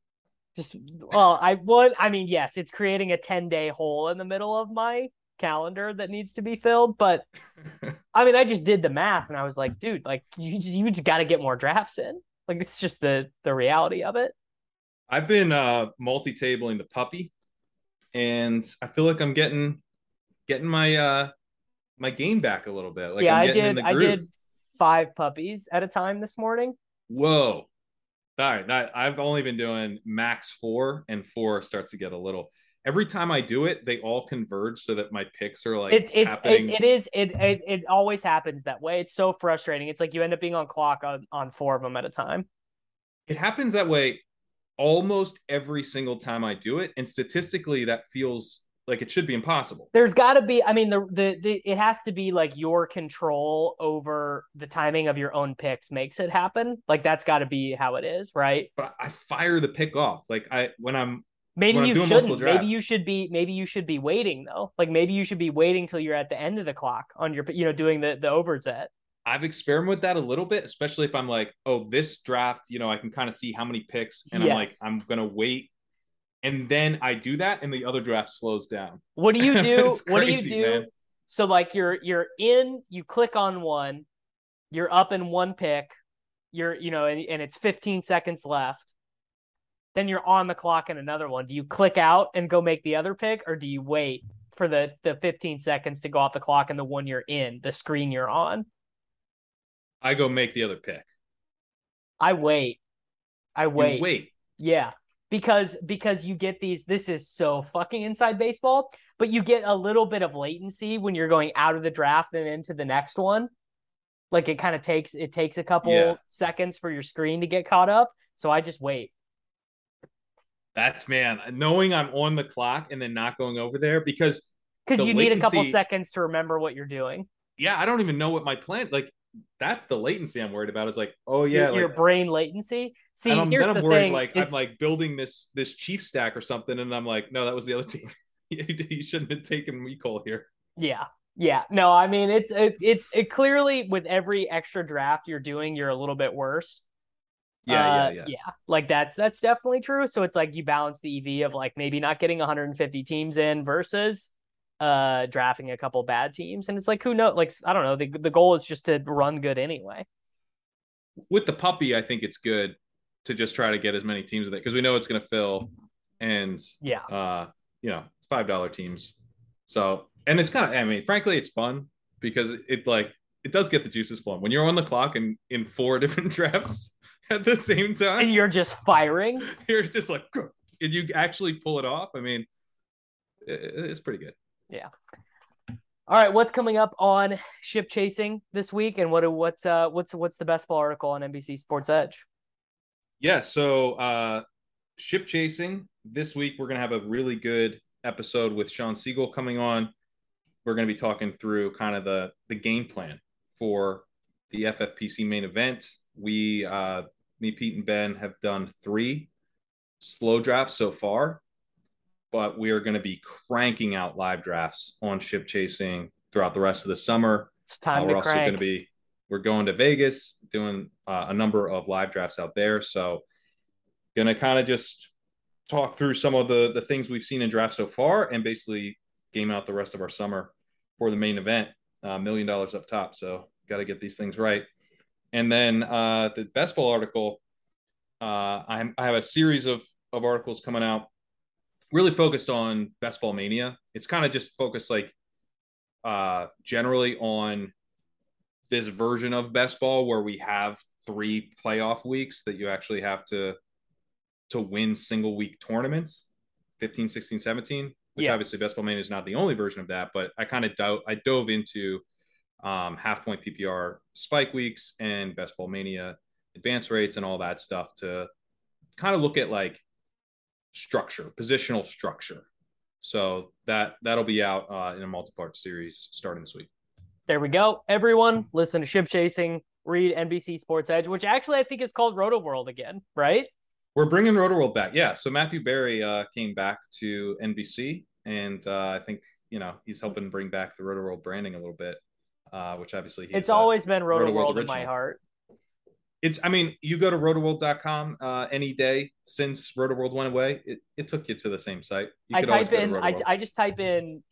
I mean, yes, it's creating a 10-day hole in the middle of my calendar that needs to be filled. But I mean, I just did the math and I was like, dude, like you just got to get more drafts in. Like, it's just the reality of it. I've been multi-tabling the puppy, and I feel like I'm getting my my game back a little bit. Like, yeah, I did 5 puppies at a time this morning. Whoa. All right, I've only been doing max 4, and 4 starts to get a little. Every time I do it, they all converge so that my picks are like happening. It always happens that way. It's so frustrating. It's like you end up being on clock on 4 of them at a time. It happens that way almost every single time I do it, and statistically, that feels like it should be impossible. There's got to be, I mean, the it has to be like your control over the timing of your own picks makes it happen. Like that's got to be how it is, right? But I fire the pick off like I Maybe when I'm you doing multiple shouldn't. Maybe drafts. you should be. Maybe you should be waiting though. Like maybe you should be waiting till you're at the end of the clock on your, doing the overset. I've experimented with that a little bit, especially if I'm like, oh, this draft, I can kind of see how many picks, and I'm like, Yes. I'm gonna wait, and then I do that, and the other draft slows down. What do you do? It's What do you crazy, do? man. So like you're in. You click on one. You're up in one pick. And it's 15 seconds left. Then you're on the clock in another one. Do you click out and go make the other pick, or do you wait for the 15 seconds to go off the clock and the one you're in, the screen you're on? I go make the other pick. I wait. I You wait. wait. Yeah. Because you get these, this is so fucking inside baseball, but you get a little bit of latency when you're going out of the draft and into the next one. Like it takes a Yeah, couple seconds for your screen to get caught up. So I just wait. that's man. Knowing I'm on the clock and then not going over there because Because the you need a couple latency. seconds to remember what you're doing. Yeah, I don't even know what my plan. Like that's the latency I'm worried about. It's like, oh Your yeah, your like brain latency. and See, here's I'm the worried thing like I'm is like building this chief stack or something, and I'm like, no, that was the other team. You shouldn't have taken me call here. yeah. Yeah. No, I mean it's clearly with every extra draft you're doing, you're a little bit worse. Yeah. Yeah, like that's definitely true. So it's like you balance the EV of like maybe not getting 150 teams in versus drafting a couple bad teams. And it's like who knows? Like I don't know. The goal is just to run good anyway. With the puppy, I think it's good to just try to get as many teams with it because we know it's going to fill, and Yeah. uh, it's $5 teams. So and it's kind of, I mean, frankly, it's fun because it does get the juices flowing when you're on the clock and in four different drafts at the same time. And you're just firing. You're just like, and you actually pull it off. I mean, it's pretty good. Yeah. All right, what's coming up on ship chasing this week, and what's the best ball article on NBC Sports Edge? Yeah. So ship chasing this week, we're gonna have a really good episode with Sean Siegel coming on. We're going to be talking through kind of the game plan for the FFPC main event. Me, Pete, and Ben have done 3 slow drafts so far, but we are going to be cranking out live drafts on ship chasing throughout the rest of the summer. It's time We're to also going to crank. be we're going to Vegas doing a number of live drafts out there. So going to kind of just talk through some of the things we've seen in drafts so far and basically game out the rest of our summer for the main event. $1 million up top. So got to get these things right. And then the best ball article, I have a series of articles coming out really focused on best ball mania. It's kind of just focused like generally on this version of best ball where we have 3 playoff weeks that you actually have to win single week tournaments, 15, 16, 17, which Yeah. obviously Best Ball Mania is not the only version of that, but I kind of dove into half point PPR spike weeks and Best Ball Mania advance rates and all that stuff to kind of look at like structure, positional structure. So that'll be out in a multi-part series starting this week. There we go. Everyone, listen to Ship Chasing, read NBC Sports Edge, which actually I think is called Roto World again, right? We're bringing Roto-World back. Yeah. So Matthew Berry came back to NBC, and I think, he's helping bring back the Roto-World branding a little bit, which obviously It's he's a always been Roto Roto-World World in my original. heart. I mean, you go to rotoworld.com any day since Roto-World went away, it took you to the same site. You I could always type go to in, Roto-World. I just type in,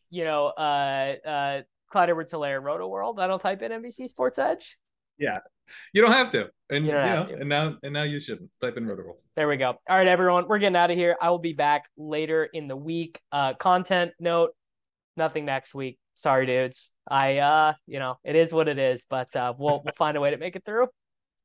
Clyde Edwards-Helaire Roto World. I don't type in NBC Sports Edge. Yeah. You don't have to. And, You don't have to. and now you shouldn't. Type in Roto-World. There we go. All right, everyone, we're getting out of here. I will be back later in the week. Content note, nothing next week. Sorry, dudes. It is what it is, but we'll find a way to make it through.